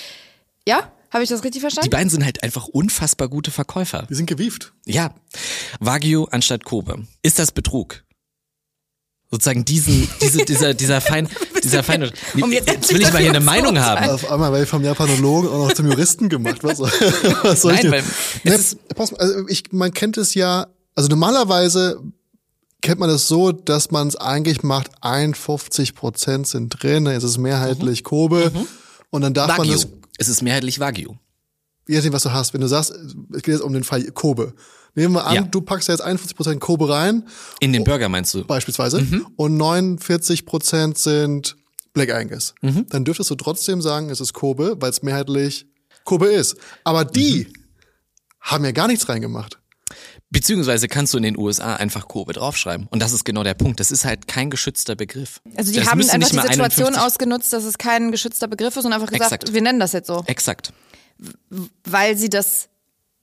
ja, habe ich das richtig Die verstanden? beiden sind halt einfach unfassbar gute Verkäufer. Die sind gewieft. Ja, Wagyu anstatt Kobe. Ist das Betrug? Sozusagen diesen, diese, dieser, dieser fein, dieser feine. Um jetzt Jetzt will ich mal hier eine Meinung haben. Auf einmal werde ich vom Japanologen auch noch zum Juristen gemacht. Was, was soll ich Nein, denn? weil Ne, es ist, pass mal, also ich, man kennt es ja, also normalerweise kennt man es so, dass man es eigentlich macht, einundfünfzig Prozent sind drin, es ist mehrheitlich Kobe und dann darf man Wagyu. das, Es ist mehrheitlich Wagyu. je nachdem, was du hast, wenn du sagst, es geht jetzt um den Fall Kobe. Nehmen wir an, Ja. du packst da jetzt einundfünfzig Prozent Kobe rein, In den Burger meinst du? beispielsweise, und neunundvierzig Prozent sind Black Angus. Dann dürftest du trotzdem sagen, es ist Kobe, weil es mehrheitlich Kobe ist. Aber die haben ja gar nichts reingemacht. Beziehungsweise kannst du in den U S A einfach Kobe draufschreiben. Und das ist genau der Punkt. Das ist halt kein geschützter Begriff. Also die Das haben müsste einfach nicht die mal Situation einundfünfzig ausgenutzt, dass es kein geschützter Begriff ist und einfach gesagt, Exakt. wir nennen das jetzt so, Exakt. weil sie das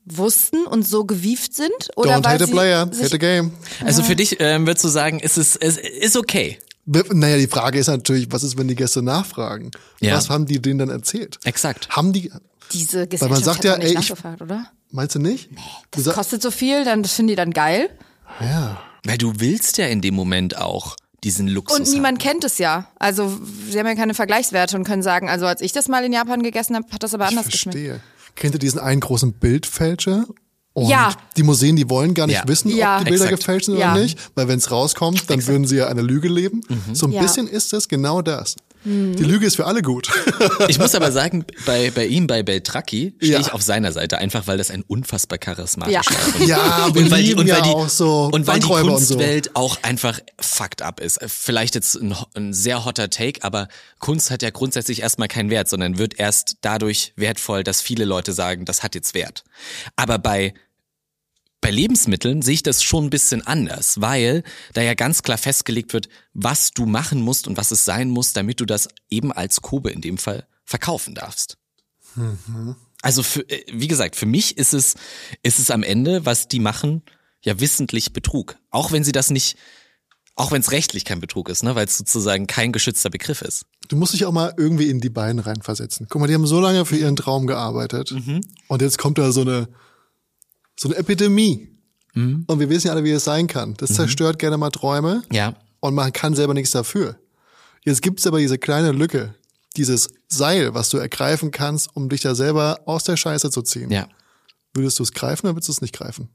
wussten und so gewieft sind? Oder Don't weil hate a sie player, sich- hate a game. Also für dich ähm, würdest du sagen, ist es ist, ist okay. Naja, die Frage ist natürlich, was ist, wenn die Gäste nachfragen? Ja. Was haben die denen dann erzählt? Exakt. Haben die, Diese Gesellschaft Weil man sagt hat ja, doch nicht ey, ich- nachgefragt, oder? meinst du nicht? Nee, Das kostet so viel, dann das finden die dann geil. Ja. Weil du willst ja in dem Moment auch diesen Luxus Und niemand haben. kennt es ja. Also sie haben ja keine Vergleichswerte und können sagen, also als ich das mal in Japan gegessen habe, hat das aber anders Ich geschmeckt. verstehe. Kennt ihr diesen einen großen Bildfälscher? Und Ja. die Museen, die wollen gar nicht Ja. wissen, Ja. ob die Bilder Exakt. gefälscht sind Ja. oder nicht, weil wenn es rauskommt, dann würden sie ja eine Lüge leben. So ein Ja. bisschen ist das genau das. Mhm. Die Lüge ist für alle gut. Ich muss aber sagen, bei, bei ihm, bei Beltracchi, stehe Ja. ich auf seiner Seite, einfach weil das ein unfassbar charismatischer Ja. und Ja, wir und weil die, lieben und weil ja die, auch so und weil die Bankräuber und so. Kunstwelt auch einfach fucked up ist. Vielleicht jetzt ein, ein sehr hotter Take, aber Kunst hat ja grundsätzlich erstmal keinen Wert, sondern wird erst dadurch wertvoll, dass viele Leute sagen, das hat jetzt Wert. Aber bei Bei Lebensmitteln sehe ich das schon ein bisschen anders, weil da ja ganz klar festgelegt wird, was du machen musst und was es sein muss, damit du das eben als Kobe in dem Fall verkaufen darfst. Mhm. Also für, äh, wie gesagt, für mich ist es, ist es am Ende, was die machen, ja wissentlich Betrug. Auch wenn sie das nicht, auch wenn es rechtlich kein Betrug ist, ne, weil es sozusagen kein geschützter Begriff ist. Du musst dich auch mal irgendwie in die beiden reinversetzen. Guck mal, die haben so lange für ihren Traum gearbeitet. Mhm. Und jetzt kommt da so eine, so eine Epidemie. Mhm. Und wir wissen ja alle, wie es sein kann. Das zerstört gerne mal Träume. Ja. Und man kann selber nichts dafür. Jetzt gibt's aber diese kleine Lücke, dieses Seil, was du ergreifen kannst, um dich da selber aus der Scheiße zu ziehen. Ja. Würdest du es greifen oder würdest du es nicht greifen?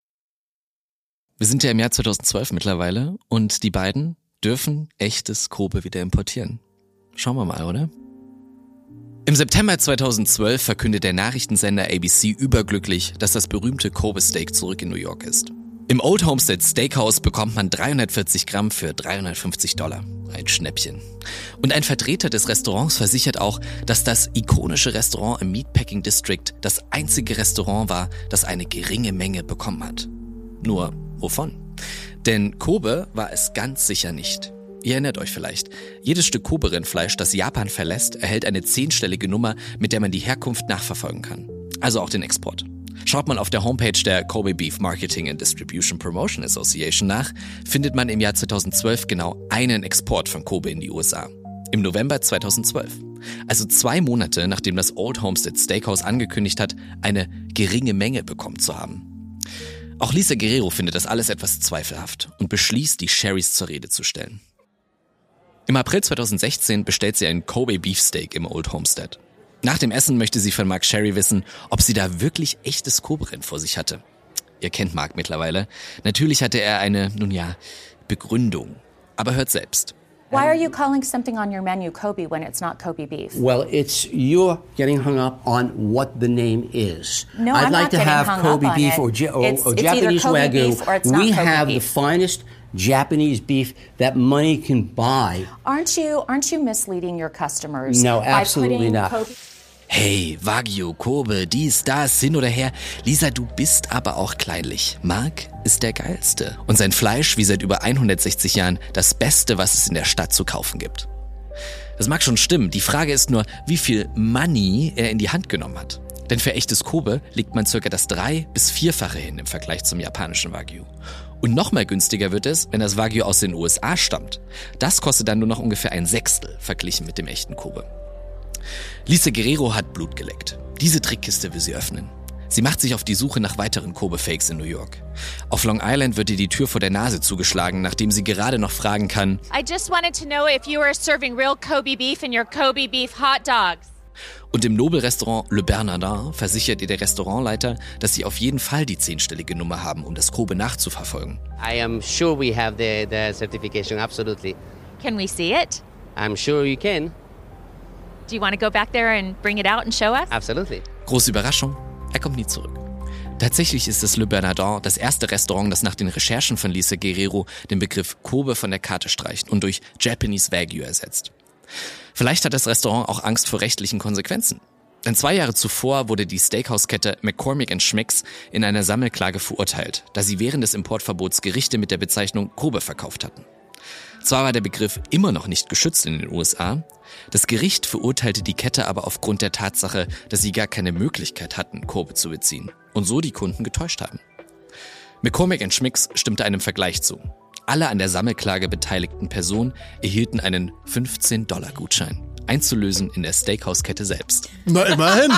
Wir sind ja im Jahr zweitausendzwölf mittlerweile und die beiden dürfen echtes Kobe wieder importieren. Schauen wir mal, oder? Im September zweitausendzwölf verkündet der Nachrichtensender A B C überglücklich, dass das berühmte Kobe Steak zurück in New York ist. Im Old Homestead Steakhouse bekommt man dreihundertvierzig Gramm für dreihundertfünfzig Dollar. Ein Schnäppchen. Und ein Vertreter des Restaurants versichert auch, dass das ikonische Restaurant im Meatpacking District das einzige Restaurant war, das eine geringe Menge bekommen hat. Nur wovon? Denn Kobe war es ganz sicher nicht. Ihr erinnert euch vielleicht, jedes Stück Kobe-Rindfleisch, das Japan verlässt, erhält eine zehnstellige Nummer, mit der man die Herkunft nachverfolgen kann. Also auch den Export. Schaut man auf der Homepage der Kobe Beef Marketing and Distribution Promotion Association nach, findet man im Jahr zweitausendzwölf genau einen Export von Kobe in die U S A. Im November zweitausendzwölf. Also zwei Monate, nachdem das Old Homestead Steakhouse angekündigt hat, eine geringe Menge bekommen zu haben. Auch Lisa Guerrero findet das alles etwas zweifelhaft und beschließt, die Sherrys zur Rede zu stellen. Im April zweitausendsechzehn bestellt sie ein Kobe Beefsteak im Old Homestead. Nach dem Essen möchte sie von Mark Sherry wissen, ob sie da wirklich echtes Kobe-Rind vor sich hatte. Ihr kennt Mark mittlerweile. Natürlich hatte er eine, nun ja, Begründung. Aber hört selbst. Why are you calling something on your menu Kobe when it's not Kobe beef? Well, it's you're getting hung up on what the name is. No, I'd I'm like not to getting have hung Kobe up on beef it. or, Ja- or, It's- or it's either Japanese Kobe Wagyu. beef or it's not We Kobe have beef. the finest Japanese beef that money can buy. Aren't you aren't you misleading your customers? No, by absolutely putting not. Kobe- Hey, Wagyu, Kobe, dies, das, hin oder her. Lisa, du bist aber auch kleinlich. Mark ist der Geilste. Und sein Fleisch wie seit über hundertsechzig Jahren das Beste, was es in der Stadt zu kaufen gibt. Das mag schon stimmen. Die Frage ist nur, wie viel Money er in die Hand genommen hat. Denn für echtes Kobe legt man circa das drei- bis vierfache hin im Vergleich zum japanischen Wagyu. Und noch mal günstiger wird es, wenn das Wagyu aus den U S A stammt. Das kostet dann nur noch ungefähr ein Sechstel verglichen mit dem echten Kobe. Lisa Guerrero hat Blut geleckt. Diese Trickkiste will sie öffnen. Sie macht sich auf die Suche nach weiteren Kobe-Fakes in New York. Auf Long Island wird ihr die Tür vor der Nase zugeschlagen, nachdem sie gerade noch fragen kann, I just wanted to know if you were serving real Kobe beef in your Kobe beef hot dogs. und im Nobelrestaurant Le Bernardin versichert ihr der Restaurantleiter, dass sie auf jeden Fall die zehnstellige Nummer haben, um das Kobe nachzuverfolgen. I am sure we have the, the certification, absolutely. Can we see it? I'm sure you can, Do you want to go back there and bring it out and show us? absolutely. Große Überraschung, er kommt nie zurück. Tatsächlich ist das Le Bernardin das erste Restaurant, das nach den Recherchen von Lisa Guerrero den Begriff Kobe von der Karte streicht und durch Japanese Wagyu ersetzt. Vielleicht hat das Restaurant auch Angst vor rechtlichen Konsequenzen. Denn zwei Jahre zuvor wurde die Steakhouse-Kette McCormick and Schmicks in einer Sammelklage verurteilt, da sie während des Importverbots Gerichte mit der Bezeichnung Kobe verkauft hatten. Zwar war der Begriff immer noch nicht geschützt in den U S A, das Gericht verurteilte die Kette aber aufgrund der Tatsache, dass sie gar keine Möglichkeit hatten, Kobe zu beziehen und so die Kunden getäuscht haben. McCormick and Schmicks stimmte einem Vergleich zu. Alle an der Sammelklage beteiligten Personen erhielten einen fünfzehn-Dollar-Gutschein, einzulösen in der Steakhouse-Kette selbst. Na, immerhin.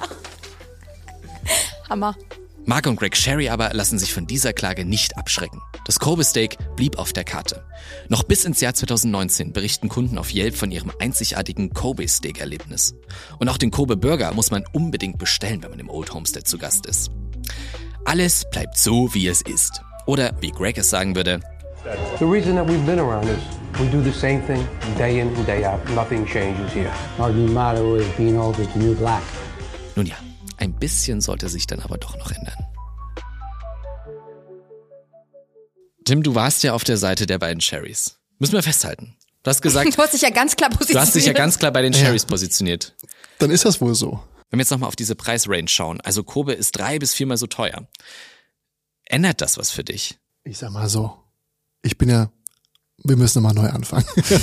Hammer. Mark und Greg Sherry aber lassen sich von dieser Klage nicht abschrecken. Das Kobe Steak blieb auf der Karte. Noch bis ins Jahr zwanzig neunzehn berichten Kunden auf Yelp von ihrem einzigartigen Kobe Steak Erlebnis. Und auch den Kobe Burger muss man unbedingt bestellen, wenn man im Old Homestead zu Gast ist. Alles bleibt so, wie es ist. Oder wie Greg es sagen würde: The reason that we've been around is we do the same thing day in and day out. Nothing changes here. Our new motto is being old is the new black. Nun ja, ein bisschen sollte sich dann aber doch noch ändern. Tim, du warst ja auf der Seite der beiden Sherrys. Müssen wir festhalten. Du hast gesagt, du hast dich ja ganz klar positioniert. Du hast dich ja ganz klar bei den Sherrys ja. positioniert. Dann ist das wohl so. Wenn wir jetzt nochmal auf diese Preisrange schauen, also Kobe ist drei bis viermal so teuer. Ändert das was für dich? Ich sag mal so, ich bin ja, wir müssen nochmal neu anfangen.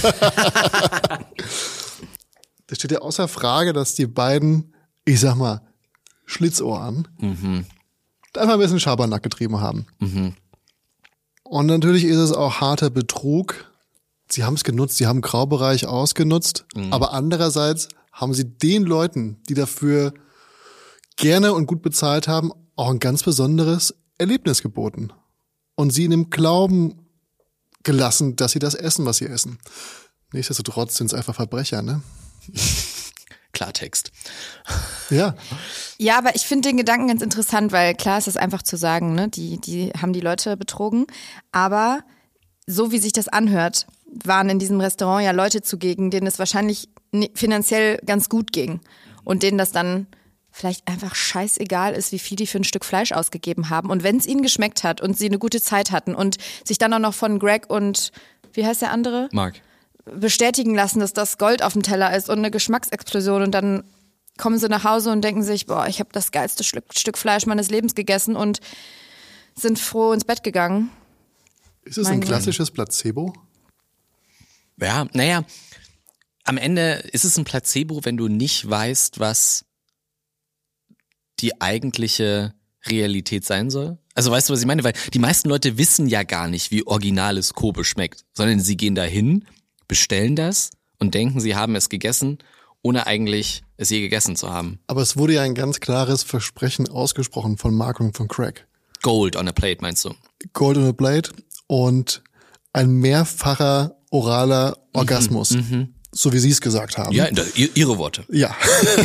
Da steht ja außer Frage, dass die beiden, ich sag mal, Schlitzohren mhm. einfach ein bisschen Schabernack getrieben haben. Mhm. Und natürlich ist es auch harter Betrug. Sie haben es genutzt, sie haben den Graubereich ausgenutzt, mhm. aber andererseits haben sie den Leuten, die dafür gerne und gut bezahlt haben, auch ein ganz besonderes Erlebnis geboten. Und sie in dem Glauben gelassen, dass sie das essen, was sie essen. Nichtsdestotrotz sind es einfach Verbrecher, ne? Klartext. Ja. Ja, aber ich finde den Gedanken ganz interessant, weil klar ist es einfach zu sagen, ne, die, die haben die Leute betrogen. Aber so wie sich das anhört, waren in diesem Restaurant ja Leute zugegen, denen es wahrscheinlich finanziell ganz gut ging. Und denen das dann vielleicht einfach scheißegal ist, wie viel die für ein Stück Fleisch ausgegeben haben. Und wenn es ihnen geschmeckt hat und sie eine gute Zeit hatten und sich dann auch noch von Greg und, wie heißt der andere? Mark. Bestätigen lassen, dass das Gold auf dem Teller ist und eine Geschmacksexplosion und dann kommen sie nach Hause und denken sich, boah, ich habe das geilste Stück, Stück Fleisch meines Lebens gegessen und sind froh ins Bett gegangen. Ist es ein klassisches Placebo? Ja, naja, am Ende ist es ein Placebo, wenn du nicht weißt, was die eigentliche Realität sein soll. Also weißt du, was ich meine? Weil die meisten Leute wissen ja gar nicht, wie originales Kobe schmeckt, sondern sie gehen dahin, bestellen das und denken, sie haben es gegessen, ohne eigentlich es je gegessen zu haben. Aber es wurde ja ein ganz klares Versprechen ausgesprochen von Mark und von Craig. Gold on a plate, meinst du? Gold on a plate und ein mehrfacher oraler Orgasmus, mhm, mhm. so wie sie es gesagt haben. Ja, ihre Worte. Ja.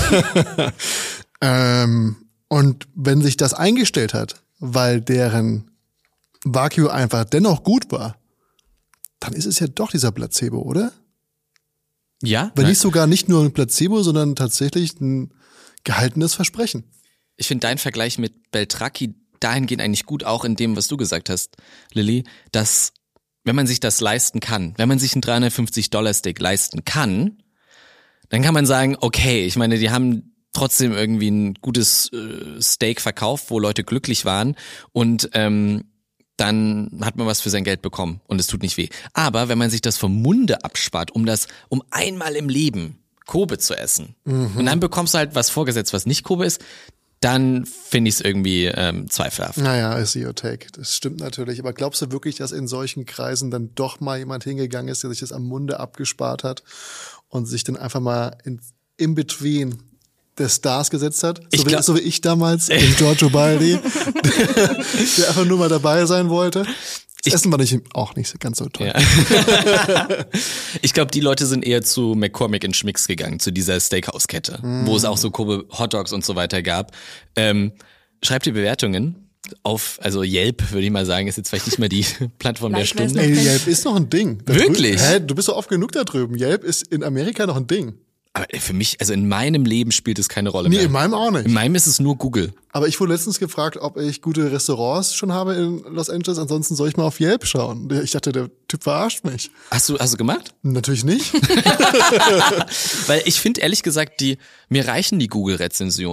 ähm, und wenn sich das eingestellt hat, weil deren Wagyu einfach dennoch gut war, dann ist es ja doch dieser Placebo, oder? Ja. Wenn nicht sogar nicht nur ein Placebo, sondern tatsächlich ein gehaltenes Versprechen. Ich finde deinen Vergleich mit Beltracchi dahingehend eigentlich gut, auch in dem, was du gesagt hast, Lilly, dass wenn man sich das leisten kann, wenn man sich ein dreihundertfünfzig Dollar Steak leisten kann, dann kann man sagen, okay, ich meine, die haben trotzdem irgendwie ein gutes äh, Steak verkauft, wo Leute glücklich waren und ähm, dann hat man was für sein Geld bekommen und es tut nicht weh. Aber wenn man sich das vom Munde abspart, um das, um einmal im Leben Kobe zu essen, mhm. und dann bekommst du halt was vorgesetzt, was nicht Kobe ist, dann finde ich es irgendwie ähm, zweifelhaft. Naja, I see your take. Das stimmt natürlich. Aber glaubst du wirklich, dass in solchen Kreisen dann doch mal jemand hingegangen ist, der sich das am Munde abgespart hat und sich dann einfach mal in, in between des Stars gesetzt hat? So, glaub, wie, so wie ich damals, in Giorgio Baldi, der, der einfach nur mal dabei sein wollte. Das ich, Essen war nicht, auch nicht ganz so toll. Ja. Ich glaube, die Leute sind eher zu McCormick and Schmicks gegangen, zu dieser Steakhouse-Kette, mm. wo es auch so Kobe Hotdogs und so weiter gab. Ähm, schreibt die Bewertungen auf, also Yelp, würde ich mal sagen, ist jetzt vielleicht nicht mehr die Plattform der Stunde. Ey, Yelp ist noch ein Ding. Da Wirklich? Drüben, hä, du bist doch oft genug da drüben. Yelp ist in Amerika noch ein Ding. Aber für mich, also in meinem Leben spielt es keine Rolle nee, mehr. Nee, in meinem auch nicht. In meinem ist es nur Google. Aber ich wurde letztens gefragt, ob ich gute Restaurants schon habe in Los Angeles. Ansonsten soll ich mal auf Yelp schauen. Ich dachte, der Typ verarscht mich. Hast du, hast du gemacht? Natürlich nicht. Weil ich finde ehrlich gesagt, die mir reichen die Google-Rezensionen.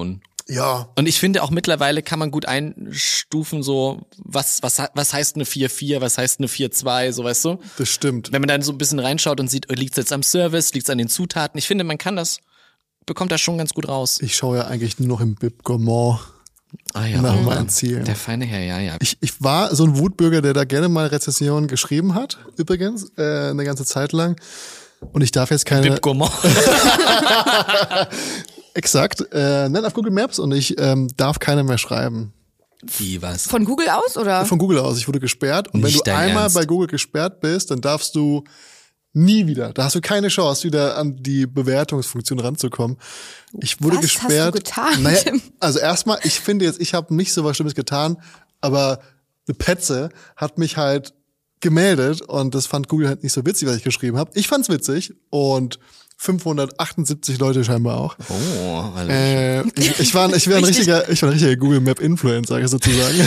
Ja. Und ich finde auch mittlerweile kann man gut einstufen, so, was, was, was heißt eine vier vier, was heißt eine vier zwei, so, weißt du? Das stimmt. Wenn man dann so ein bisschen reinschaut und sieht, liegt es jetzt am Service, liegt es an den Zutaten. Ich finde, man kann das, bekommt das schon ganz gut raus. Ich schaue ja eigentlich nur noch im Bib Gourmand ah, ja, nach oh, meinen Zielen. Der feine Herr, ja, ja. Ich, ich war so ein Wutbürger, der da gerne mal Rezensionen geschrieben hat, übrigens, äh, eine ganze Zeit lang. Und ich darf jetzt keine... Bib Gourmand. Exakt, äh, nein, auf Google Maps und ich ähm, darf keiner mehr schreiben. Wie, was? Von Google aus, oder? Von Google aus, ich wurde gesperrt und Nicht wenn du dein einmal Ernst? bei Google gesperrt bist, dann darfst du nie wieder, da hast du keine Chance, wieder an die Bewertungsfunktion ranzukommen. Ich wurde Was gesperrt. hast du getan, Naja, Tim? also erstmal, ich finde jetzt, ich habe nicht so was Schlimmes getan, aber eine Petze hat mich halt gemeldet und das fand Google halt nicht so witzig, was ich geschrieben habe. Ich fand's witzig und fünfhundertachtundsiebzig Leute scheinbar auch. Oh, also Äh, ich, ich war, ich war ein richtiger, ich war ein richtiger Google Map Influencer sozusagen.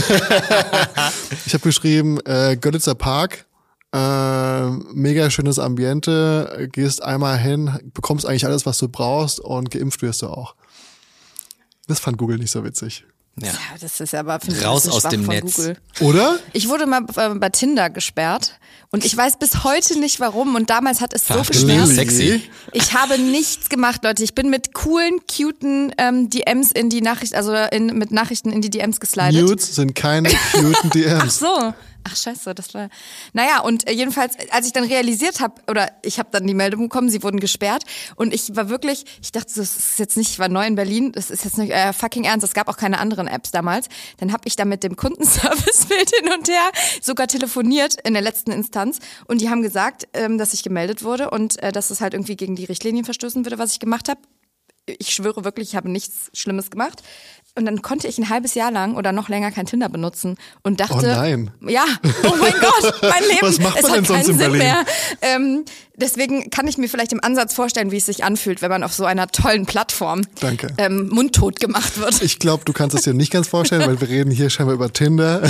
Ich habe geschrieben, äh, Görlitzer Park, äh, mega schönes Ambiente, gehst einmal hin, bekommst eigentlich alles, was du brauchst und geimpft wirst du auch. Das fand Google nicht so witzig. ja. Ja, das ist ja aber finde ich, Raus ein bisschen aus schwach dem von Netz. Google. Oder? Ich wurde mal äh, bei Tinder gesperrt und ich weiß bis heute nicht warum und damals hat es so Verhaftet geschmerzt. Lilly. Sexy. Ich habe nichts gemacht, Leute. Ich bin mit coolen, cuten ähm, D Ms in die Nachricht, also in, mit Nachrichten in die D Ms geslidet. Nudes sind keine cuten D Ms. Ach so. Ach scheiße, das war... Naja, und äh, jedenfalls, als ich dann realisiert habe, oder ich habe dann die Meldung bekommen, sie wurden gesperrt und ich war wirklich, ich dachte, das ist jetzt nicht, ich war neu in Berlin, das ist jetzt nicht äh, fucking ernst, es gab auch keine anderen Apps damals. Dann habe ich da mit dem Kundenservice wild hin und her sogar telefoniert in der letzten Instanz und die haben gesagt, ähm, dass ich gemeldet wurde und äh, dass es halt irgendwie gegen die Richtlinien verstoßen würde, was ich gemacht habe. Ich schwöre wirklich, ich habe nichts Schlimmes gemacht. Und dann konnte ich ein halbes Jahr lang oder noch länger kein Tinder benutzen und dachte, Oh nein. ja, oh mein Gott, mein Leben, Was macht man es hat denn sonst keinen in Sinn Berlin? mehr. Ähm, deswegen kann ich mir vielleicht im Ansatz vorstellen, wie es sich anfühlt, wenn man auf so einer tollen Plattform Danke. ähm, mundtot gemacht wird. Ich glaube, du kannst es dir nicht ganz vorstellen, weil wir reden hier scheinbar über Tinder.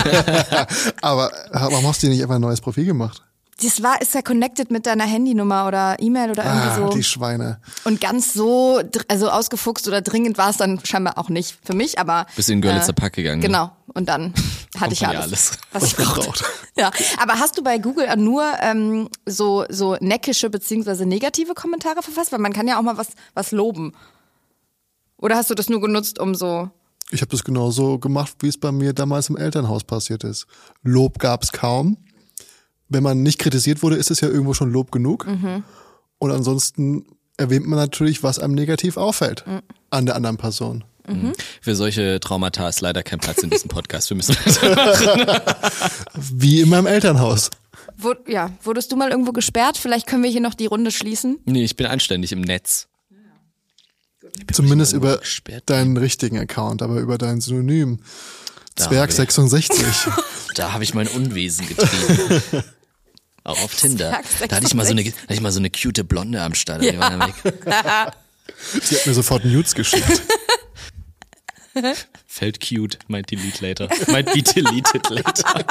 Aber warum hast du dir nicht einfach ein neues Profil gemacht? Das war, ist ja connected mit deiner Handynummer oder E-Mail oder irgendwie Ah, so. die Schweine. Und ganz so, dr- also ausgefuchst oder dringend war es dann scheinbar auch nicht für mich, aber... Bist du in Görlitzer Park gegangen? Genau. Und dann hatte ich von alles, dir alles. was ich Was man brauchte. braucht. Ja, aber hast du bei Google nur ähm, so so neckische beziehungsweise negative Kommentare verfasst? Weil man kann ja auch mal was was loben. Oder hast du das nur genutzt, um so... Ich habe das genauso gemacht, wie es bei mir damals im Elternhaus passiert ist. Lob gab's kaum. Wenn man nicht kritisiert wurde, ist es ja irgendwo schon Lob genug. Mhm. Und ansonsten erwähnt man natürlich, was einem negativ auffällt Mhm. an der anderen Person. Mhm. Für solche Traumata ist leider kein Platz in diesem Podcast. Wir müssen weitermachen. Wie in meinem Elternhaus. Wo, ja, wurdest du mal irgendwo gesperrt? Vielleicht können wir hier noch die Runde schließen. Nee, ich bin anständig im Netz. Zumindest über gesperrt. deinen richtigen Account, aber über dein Synonym. Da Zwerg hab ich- sechsundsechzig. Da habe ich mein Unwesen getrieben. Auch auf Tinder. Da hatte ich mal so eine, da hatte ich mal so eine cute Blonde am Start. Die war dann weg. Sie hat mir sofort Nudes geschickt. Fällt cute, might delete later. Might be deleted later.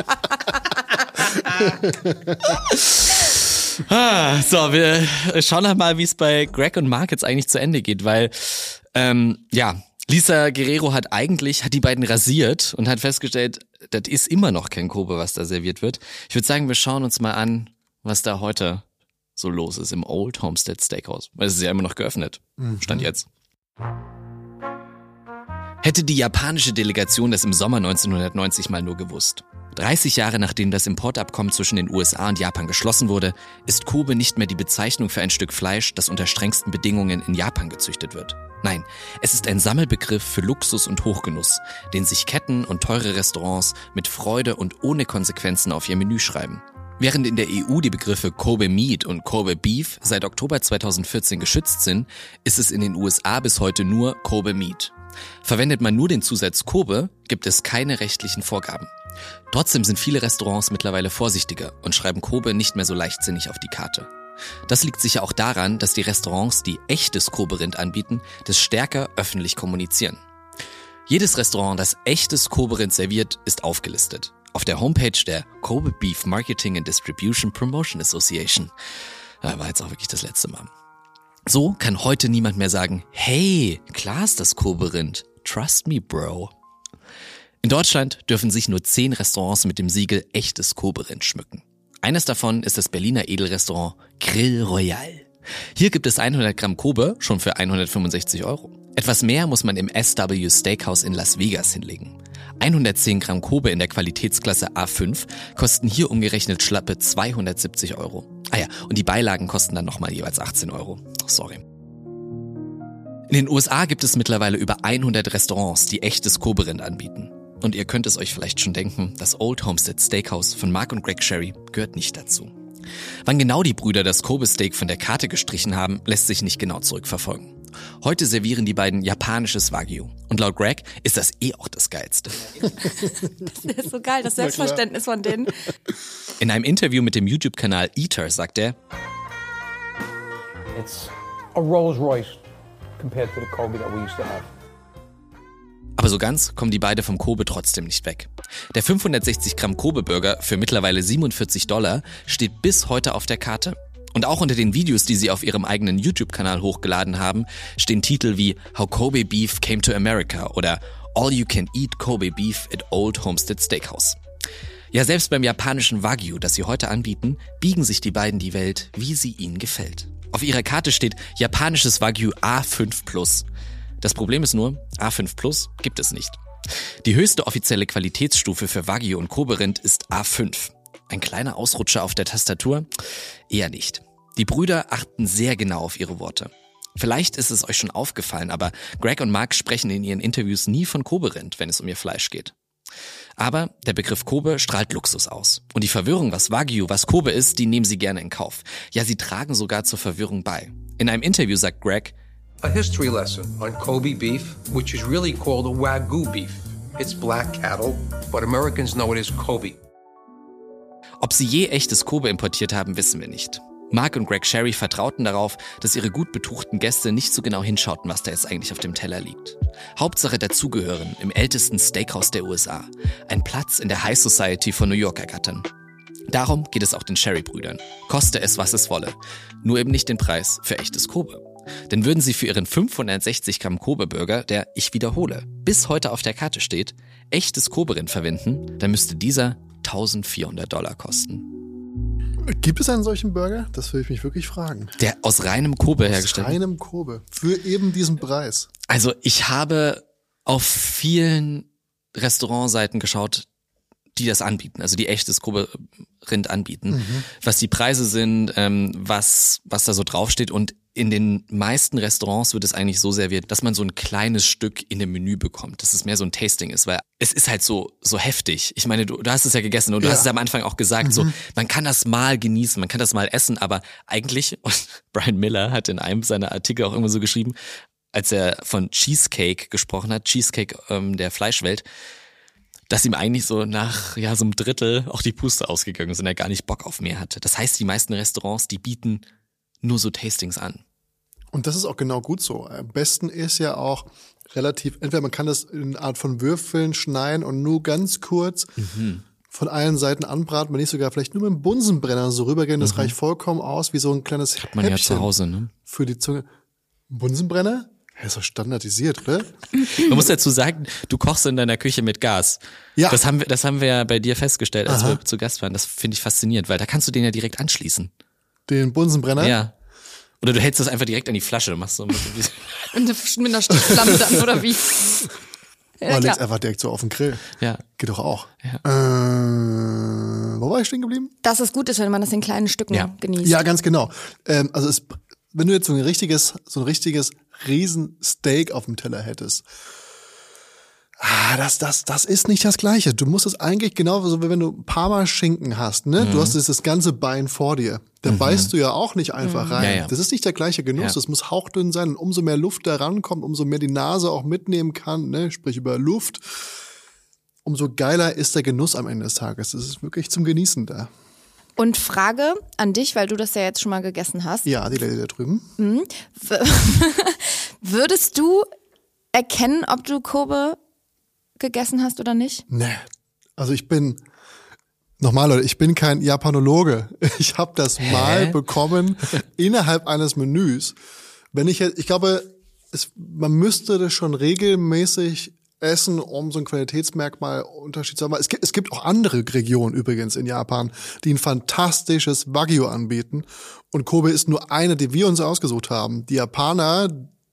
ah, so, wir schauen noch mal, wie es bei Greg und Mark jetzt eigentlich zu Ende geht, weil, ähm, ja, Lisa Guerrero hat eigentlich, hat die beiden rasiert und hat festgestellt, das ist immer noch kein Kobe, was da serviert wird. Ich würde sagen, wir schauen uns mal an, was da heute so los ist im Old Homestead Steakhouse. Weil es ist ja immer noch geöffnet. Stand jetzt. Hätte die japanische Delegation das im Sommer neunzehnhundertneunzig mal nur gewusst. dreißig Jahre nachdem das Importabkommen zwischen den U S A und Japan geschlossen wurde, ist Kobe nicht mehr die Bezeichnung für ein Stück Fleisch, das unter strengsten Bedingungen in Japan gezüchtet wird. Nein, es ist ein Sammelbegriff für Luxus und Hochgenuss, den sich Ketten und teure Restaurants mit Freude und ohne Konsequenzen auf ihr Menü schreiben. Während in der E U die Begriffe Kobe Meat und Kobe Beef seit Oktober zweitausendvierzehn geschützt sind, ist es in den U S A bis heute nur Kobe Meat. Verwendet man nur den Zusatz Kobe, gibt es keine rechtlichen Vorgaben. Trotzdem sind viele Restaurants mittlerweile vorsichtiger und schreiben Kobe nicht mehr so leichtsinnig auf die Karte. Das liegt sicher auch daran, dass die Restaurants, die echtes Kobe-Rind anbieten, das stärker öffentlich kommunizieren. Jedes Restaurant, das echtes Kobe-Rind serviert, ist aufgelistet. Auf der Homepage der Kobe Beef Marketing and Distribution Promotion Association. Da war jetzt auch wirklich das letzte Mal. So kann heute niemand mehr sagen, hey, klar ist das Kobe-Rind. Trust me, bro. In Deutschland dürfen sich nur zehn Restaurants mit dem Siegel echtes Kobe-Rind schmücken. Eines davon ist das Berliner Edelrestaurant Grill Royal. Hier gibt es hundert Gramm Kobe schon für hundertfünfundsechzig Euro. Etwas mehr muss man im S W Steakhouse in Las Vegas hinlegen. hundertzehn Gramm Kobe in der Qualitätsklasse A fünf kosten hier umgerechnet schlappe zweihundertsiebzig Euro. Ah ja, und die Beilagen kosten dann nochmal jeweils achtzehn Euro. Oh, sorry. In den U S A gibt es mittlerweile über hundert Restaurants, die echtes Kobe-Rind anbieten. Und ihr könnt es euch vielleicht schon denken, das Old Homestead Steakhouse von Mark und Greg Sherry gehört nicht dazu. Wann genau die Brüder das Kobe-Steak von der Karte gestrichen haben, lässt sich nicht genau zurückverfolgen. Heute servieren die beiden japanisches Wagyu. Und laut Greg ist das eh auch das Geilste. Das ist so geil, das Selbstverständnis von denen. In einem Interview mit dem YouTube-Kanal Eater sagt er, It's a Rolls Royce compared to the Kobe that we used to have. Aber so ganz kommen die beiden vom Kobe trotzdem nicht weg. Der fünfhundertsechzig Gramm Kobe-Burger für mittlerweile siebenundvierzig Dollar steht bis heute auf der Karte. Und auch unter den Videos, die sie auf ihrem eigenen YouTube-Kanal hochgeladen haben, stehen Titel wie How Kobe Beef Came to America oder All You Can Eat Kobe Beef at Old Homestead Steakhouse. Ja, selbst beim japanischen Wagyu, das sie heute anbieten, biegen sich die beiden die Welt, wie sie ihnen gefällt. Auf ihrer Karte steht japanisches Wagyu A fünf plus. Das Problem ist nur, A fünf plus gibt es nicht. Die höchste offizielle Qualitätsstufe für Wagyu und Kobe-Rind ist A fünf. Ein kleiner Ausrutscher auf der Tastatur? Eher nicht. Die Brüder achten sehr genau auf ihre Worte. Vielleicht ist es euch schon aufgefallen, aber Greg und Mark sprechen in ihren Interviews nie von Kobe-Rind, wenn es um ihr Fleisch geht. Aber der Begriff Kobe strahlt Luxus aus. Und die Verwirrung, was Wagyu, was Kobe ist, die nehmen sie gerne in Kauf. Ja, sie tragen sogar zur Verwirrung bei. In einem Interview sagt Greg, A history lesson on Kobe beef, which is really called a Wagyu beef. It's black cattle, but Americans know it as Kobe. Ob sie je echtes Kobe importiert haben, wissen wir nicht. Mark und Greg Sherry vertrauten darauf, dass ihre gut betuchten Gäste nicht so genau hinschauten, was da jetzt eigentlich auf dem Teller liegt. Hauptsache dazugehören im ältesten Steakhouse der U S A. Ein Platz in der High Society von New York ergattern. Darum geht es auch den Sherry-Brüdern. Koste es, was es wolle. Nur eben nicht den Preis für echtes Kobe. Denn würden sie für ihren fünfhundertsechzig Gramm Kobe-Burger, der, ich wiederhole, bis heute auf der Karte steht, echtes Kobe-Rind verwenden, dann müsste dieser eintausendvierhundert Dollar kosten. Gibt es einen solchen Burger? Das will ich mich wirklich fragen. Der aus reinem Kobe hergestellt. Aus reinem Kobe. Für eben diesen Preis. Also ich habe auf vielen Restaurantseiten geschaut, die das anbieten, also die echtes Kobe-Rind anbieten, mhm. was die Preise sind, ähm, was was da so draufsteht. Und in den meisten Restaurants wird es eigentlich so serviert, dass man so ein kleines Stück in dem Menü bekommt, dass es mehr so ein Tasting ist, weil es ist halt so so heftig. Ich meine, du, du hast es ja gegessen und du ja. hast es am Anfang auch gesagt, mhm. so man kann das mal genießen, man kann das mal essen, aber eigentlich, und Brian Miller hat in einem seiner Artikel auch irgendwo so geschrieben, als er von Cheesecake gesprochen hat, Cheesecake ähm, der Fleischwelt, dass ihm eigentlich so nach ja so einem Drittel auch die Puste ausgegangen ist und er gar nicht Bock auf mehr hatte. Das heißt, die meisten Restaurants, die bieten nur so Tastings an. Und das ist auch genau gut so. Am besten ist ja auch relativ, entweder man kann das in einer Art von Würfeln schneiden und nur ganz kurz mhm. von allen Seiten anbraten, wenn nicht sogar vielleicht nur mit dem Bunsenbrenner so rübergehen. Das mhm. reicht vollkommen aus, wie so ein kleines Hat man Häppchen ja zu Hause, ne? Für die Zunge. Bunsenbrenner? Ja, ist doch standardisiert, oder? Man muss dazu sagen, du kochst in deiner Küche mit Gas. Ja. Das haben wir, das haben wir ja bei dir festgestellt, als Aha. wir zu Gast waren. Das finde ich faszinierend, weil da kannst du den ja direkt anschließen. Den Bunsenbrenner? Ja. Oder du hältst das einfach direkt an die Flasche und machst so mit, mit einer Stichflamme dann, oder wie? Ja, oder legst einfach direkt so auf den Grill. Ja. Geht doch auch. Ja. Äh, wo war ich stehen geblieben? Dass es gut ist, wenn man das in kleinen Stücken ja. genießt. Ja, ganz genau. Ähm, also es, wenn du jetzt so ein richtiges, so ein richtiges Riesensteak auf dem Teller hättest, ah, das, das, das ist nicht das Gleiche. Du musst es eigentlich genauso, wie wenn du Parma-Schinken hast, ne? Mhm. Du hast das, das ganze Bein vor dir. Da mhm. beißt du ja auch nicht einfach mhm. rein. Ja, ja. Das ist nicht der gleiche Genuss. Ja. Das muss hauchdünn sein. Und umso mehr Luft da rankommt, umso mehr die Nase auch mitnehmen kann, ne? Sprich über Luft, umso geiler ist der Genuss am Ende des Tages. Das ist wirklich zum Genießen da. Und Frage an dich, weil du das ja jetzt schon mal gegessen hast. Ja, die Lady da drüben. Mhm. Würdest du erkennen, ob du Kobe gegessen hast oder nicht? Nee. Also ich bin, nochmal Leute, ich bin kein Japanologe. Ich habe das Hä? mal bekommen innerhalb eines Menüs. Wenn ich jetzt, ich glaube, es, man müsste das schon regelmäßig essen, um so ein Qualitätsmerkmal Unterschied zu haben. Es gibt, es gibt auch andere Regionen übrigens in Japan, die ein fantastisches Wagyu anbieten. Und Kobe ist nur eine, die wir uns ausgesucht haben. Die Japaner,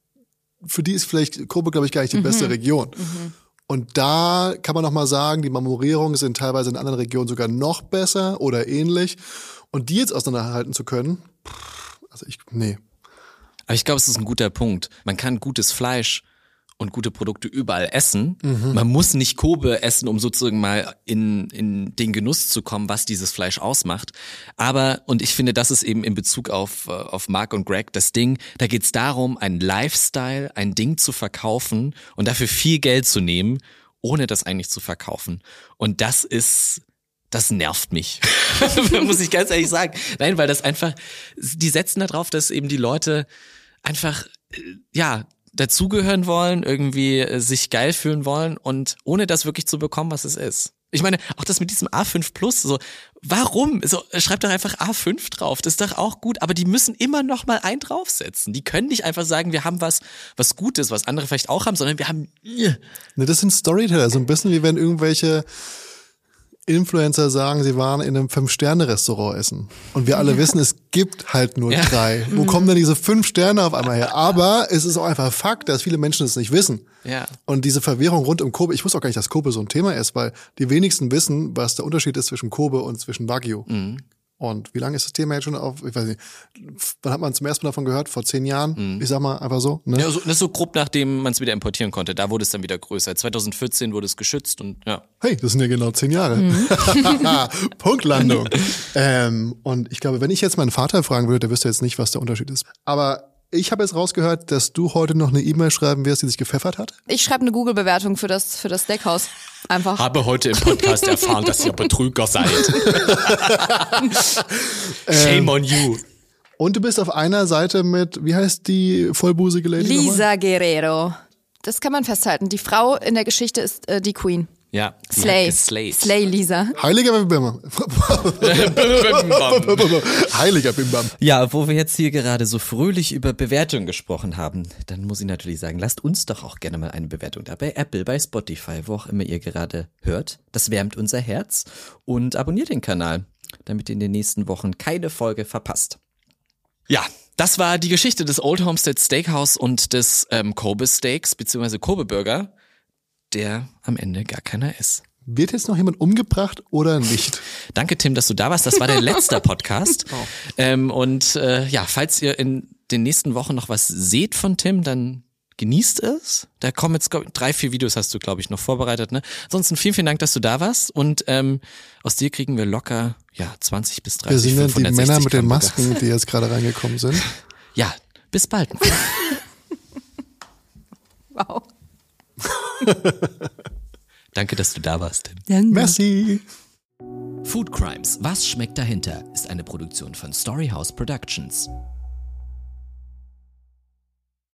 für die ist vielleicht Kobe, glaube ich, gar nicht die mhm. beste Region. Mhm. Und da kann man noch mal sagen, die Marmorierungen sind teilweise in anderen Regionen sogar noch besser oder ähnlich. Und die jetzt auseinanderhalten zu können, also ich, nee. Aber ich glaube, es ist ein guter Punkt. Man kann gutes Fleisch und gute Produkte überall essen. Mhm. Man muss nicht Kobe essen, um sozusagen mal in, in den Genuss zu kommen, was dieses Fleisch ausmacht. Aber, und ich finde, das ist eben in Bezug auf, auf Mark und Greg das Ding, da geht es darum, ein Lifestyle, ein Ding zu verkaufen und dafür viel Geld zu nehmen, ohne das eigentlich zu verkaufen. Und das ist, das nervt mich, muss ich ganz ehrlich sagen. Nein, weil das einfach, die setzen da drauf, dass eben die Leute einfach, ja, dazugehören wollen, irgendwie äh, sich geil fühlen wollen und ohne das wirklich zu bekommen, was es ist. Ich meine, auch das mit diesem A fünf Plus, so, warum? So, schreibt doch einfach A fünf drauf, das ist doch auch gut, aber die müssen immer noch mal einen draufsetzen. Die können nicht einfach sagen, wir haben was, was Gutes, was andere vielleicht auch haben, sondern wir haben, ne, das sind Storyteller, so ein bisschen wie wenn irgendwelche Influencer sagen, sie waren in einem Fünf-Sterne-Restaurant essen. Und wir alle wissen, es gibt halt nur ja. drei. Wo kommen denn diese fünf Sterne auf einmal her? Aber es ist auch einfach Fakt, dass viele Menschen es nicht wissen. Ja. Und diese Verwirrung rund um Kobe, ich wusste auch gar nicht, dass Kobe so ein Thema ist, weil die wenigsten wissen, was der Unterschied ist zwischen Kobe und zwischen Wagyu. Mhm. Und wie lange ist das Thema jetzt schon auf, ich weiß nicht, wann hat man zum ersten Mal davon gehört? Vor zehn Jahren? Mhm. Ich sag mal einfach so. Ne? Ja, so, das ist so grob, nachdem man es wieder importieren konnte. Da wurde es dann wieder größer. zwanzig vierzehn wurde es geschützt und ja. Hey, das sind ja genau zehn Jahre. Mhm. Punktlandung. ähm, und ich glaube, wenn ich jetzt meinen Vater fragen würde, der wüsste jetzt nicht, was der Unterschied ist. Aber ich habe jetzt rausgehört, dass du heute noch eine E-Mail schreiben wirst, die sich gepfeffert hat. Ich schreibe eine Google-Bewertung für das, für das Steakhouse. Einfach. Habe heute im Podcast erfahren, dass ihr Betrüger seid. Shame on you. Und du bist auf einer Seite mit, wie heißt die vollbusige Lady? Lisa nochmal? Guerrero. Das kann man festhalten. Die Frau in der Geschichte ist äh, die Queen. Ja, Slay. Slay Lisa. Heiliger Bimbam. Heiliger Bimbam. Ja, wo wir jetzt hier gerade so fröhlich über Bewertungen gesprochen haben, dann muss ich natürlich sagen, lasst uns doch auch gerne mal eine Bewertung da. Bei Apple, bei Spotify, wo auch immer ihr gerade hört. Das wärmt unser Herz. Und abonniert den Kanal, damit ihr in den nächsten Wochen keine Folge verpasst. Ja, das war die Geschichte des Old Homestead Steakhouse und des ähm, Kobe Steaks, beziehungsweise Kobe Burger, der am Ende gar keiner ist. Wird jetzt noch jemand umgebracht oder nicht? Danke, Tim, dass du da warst. Das war der letzte Podcast. Oh. Ähm, und äh, ja, falls ihr in den nächsten Wochen noch was seht von Tim, dann genießt es. Da kommen jetzt drei, vier Videos, hast du, glaube ich, noch vorbereitet. Ne? Ansonsten vielen, vielen Dank, dass du da warst. Und ähm, aus dir kriegen wir locker ja zwanzig bis dreißig. Wir sind ja die Männer mit den Masken, die jetzt gerade reingekommen sind. Ja, bis bald. Wow. Danke, dass du da warst, Tim. Danke. Merci. Food Crimes, was schmeckt dahinter, ist eine Produktion von Storyhouse Productions.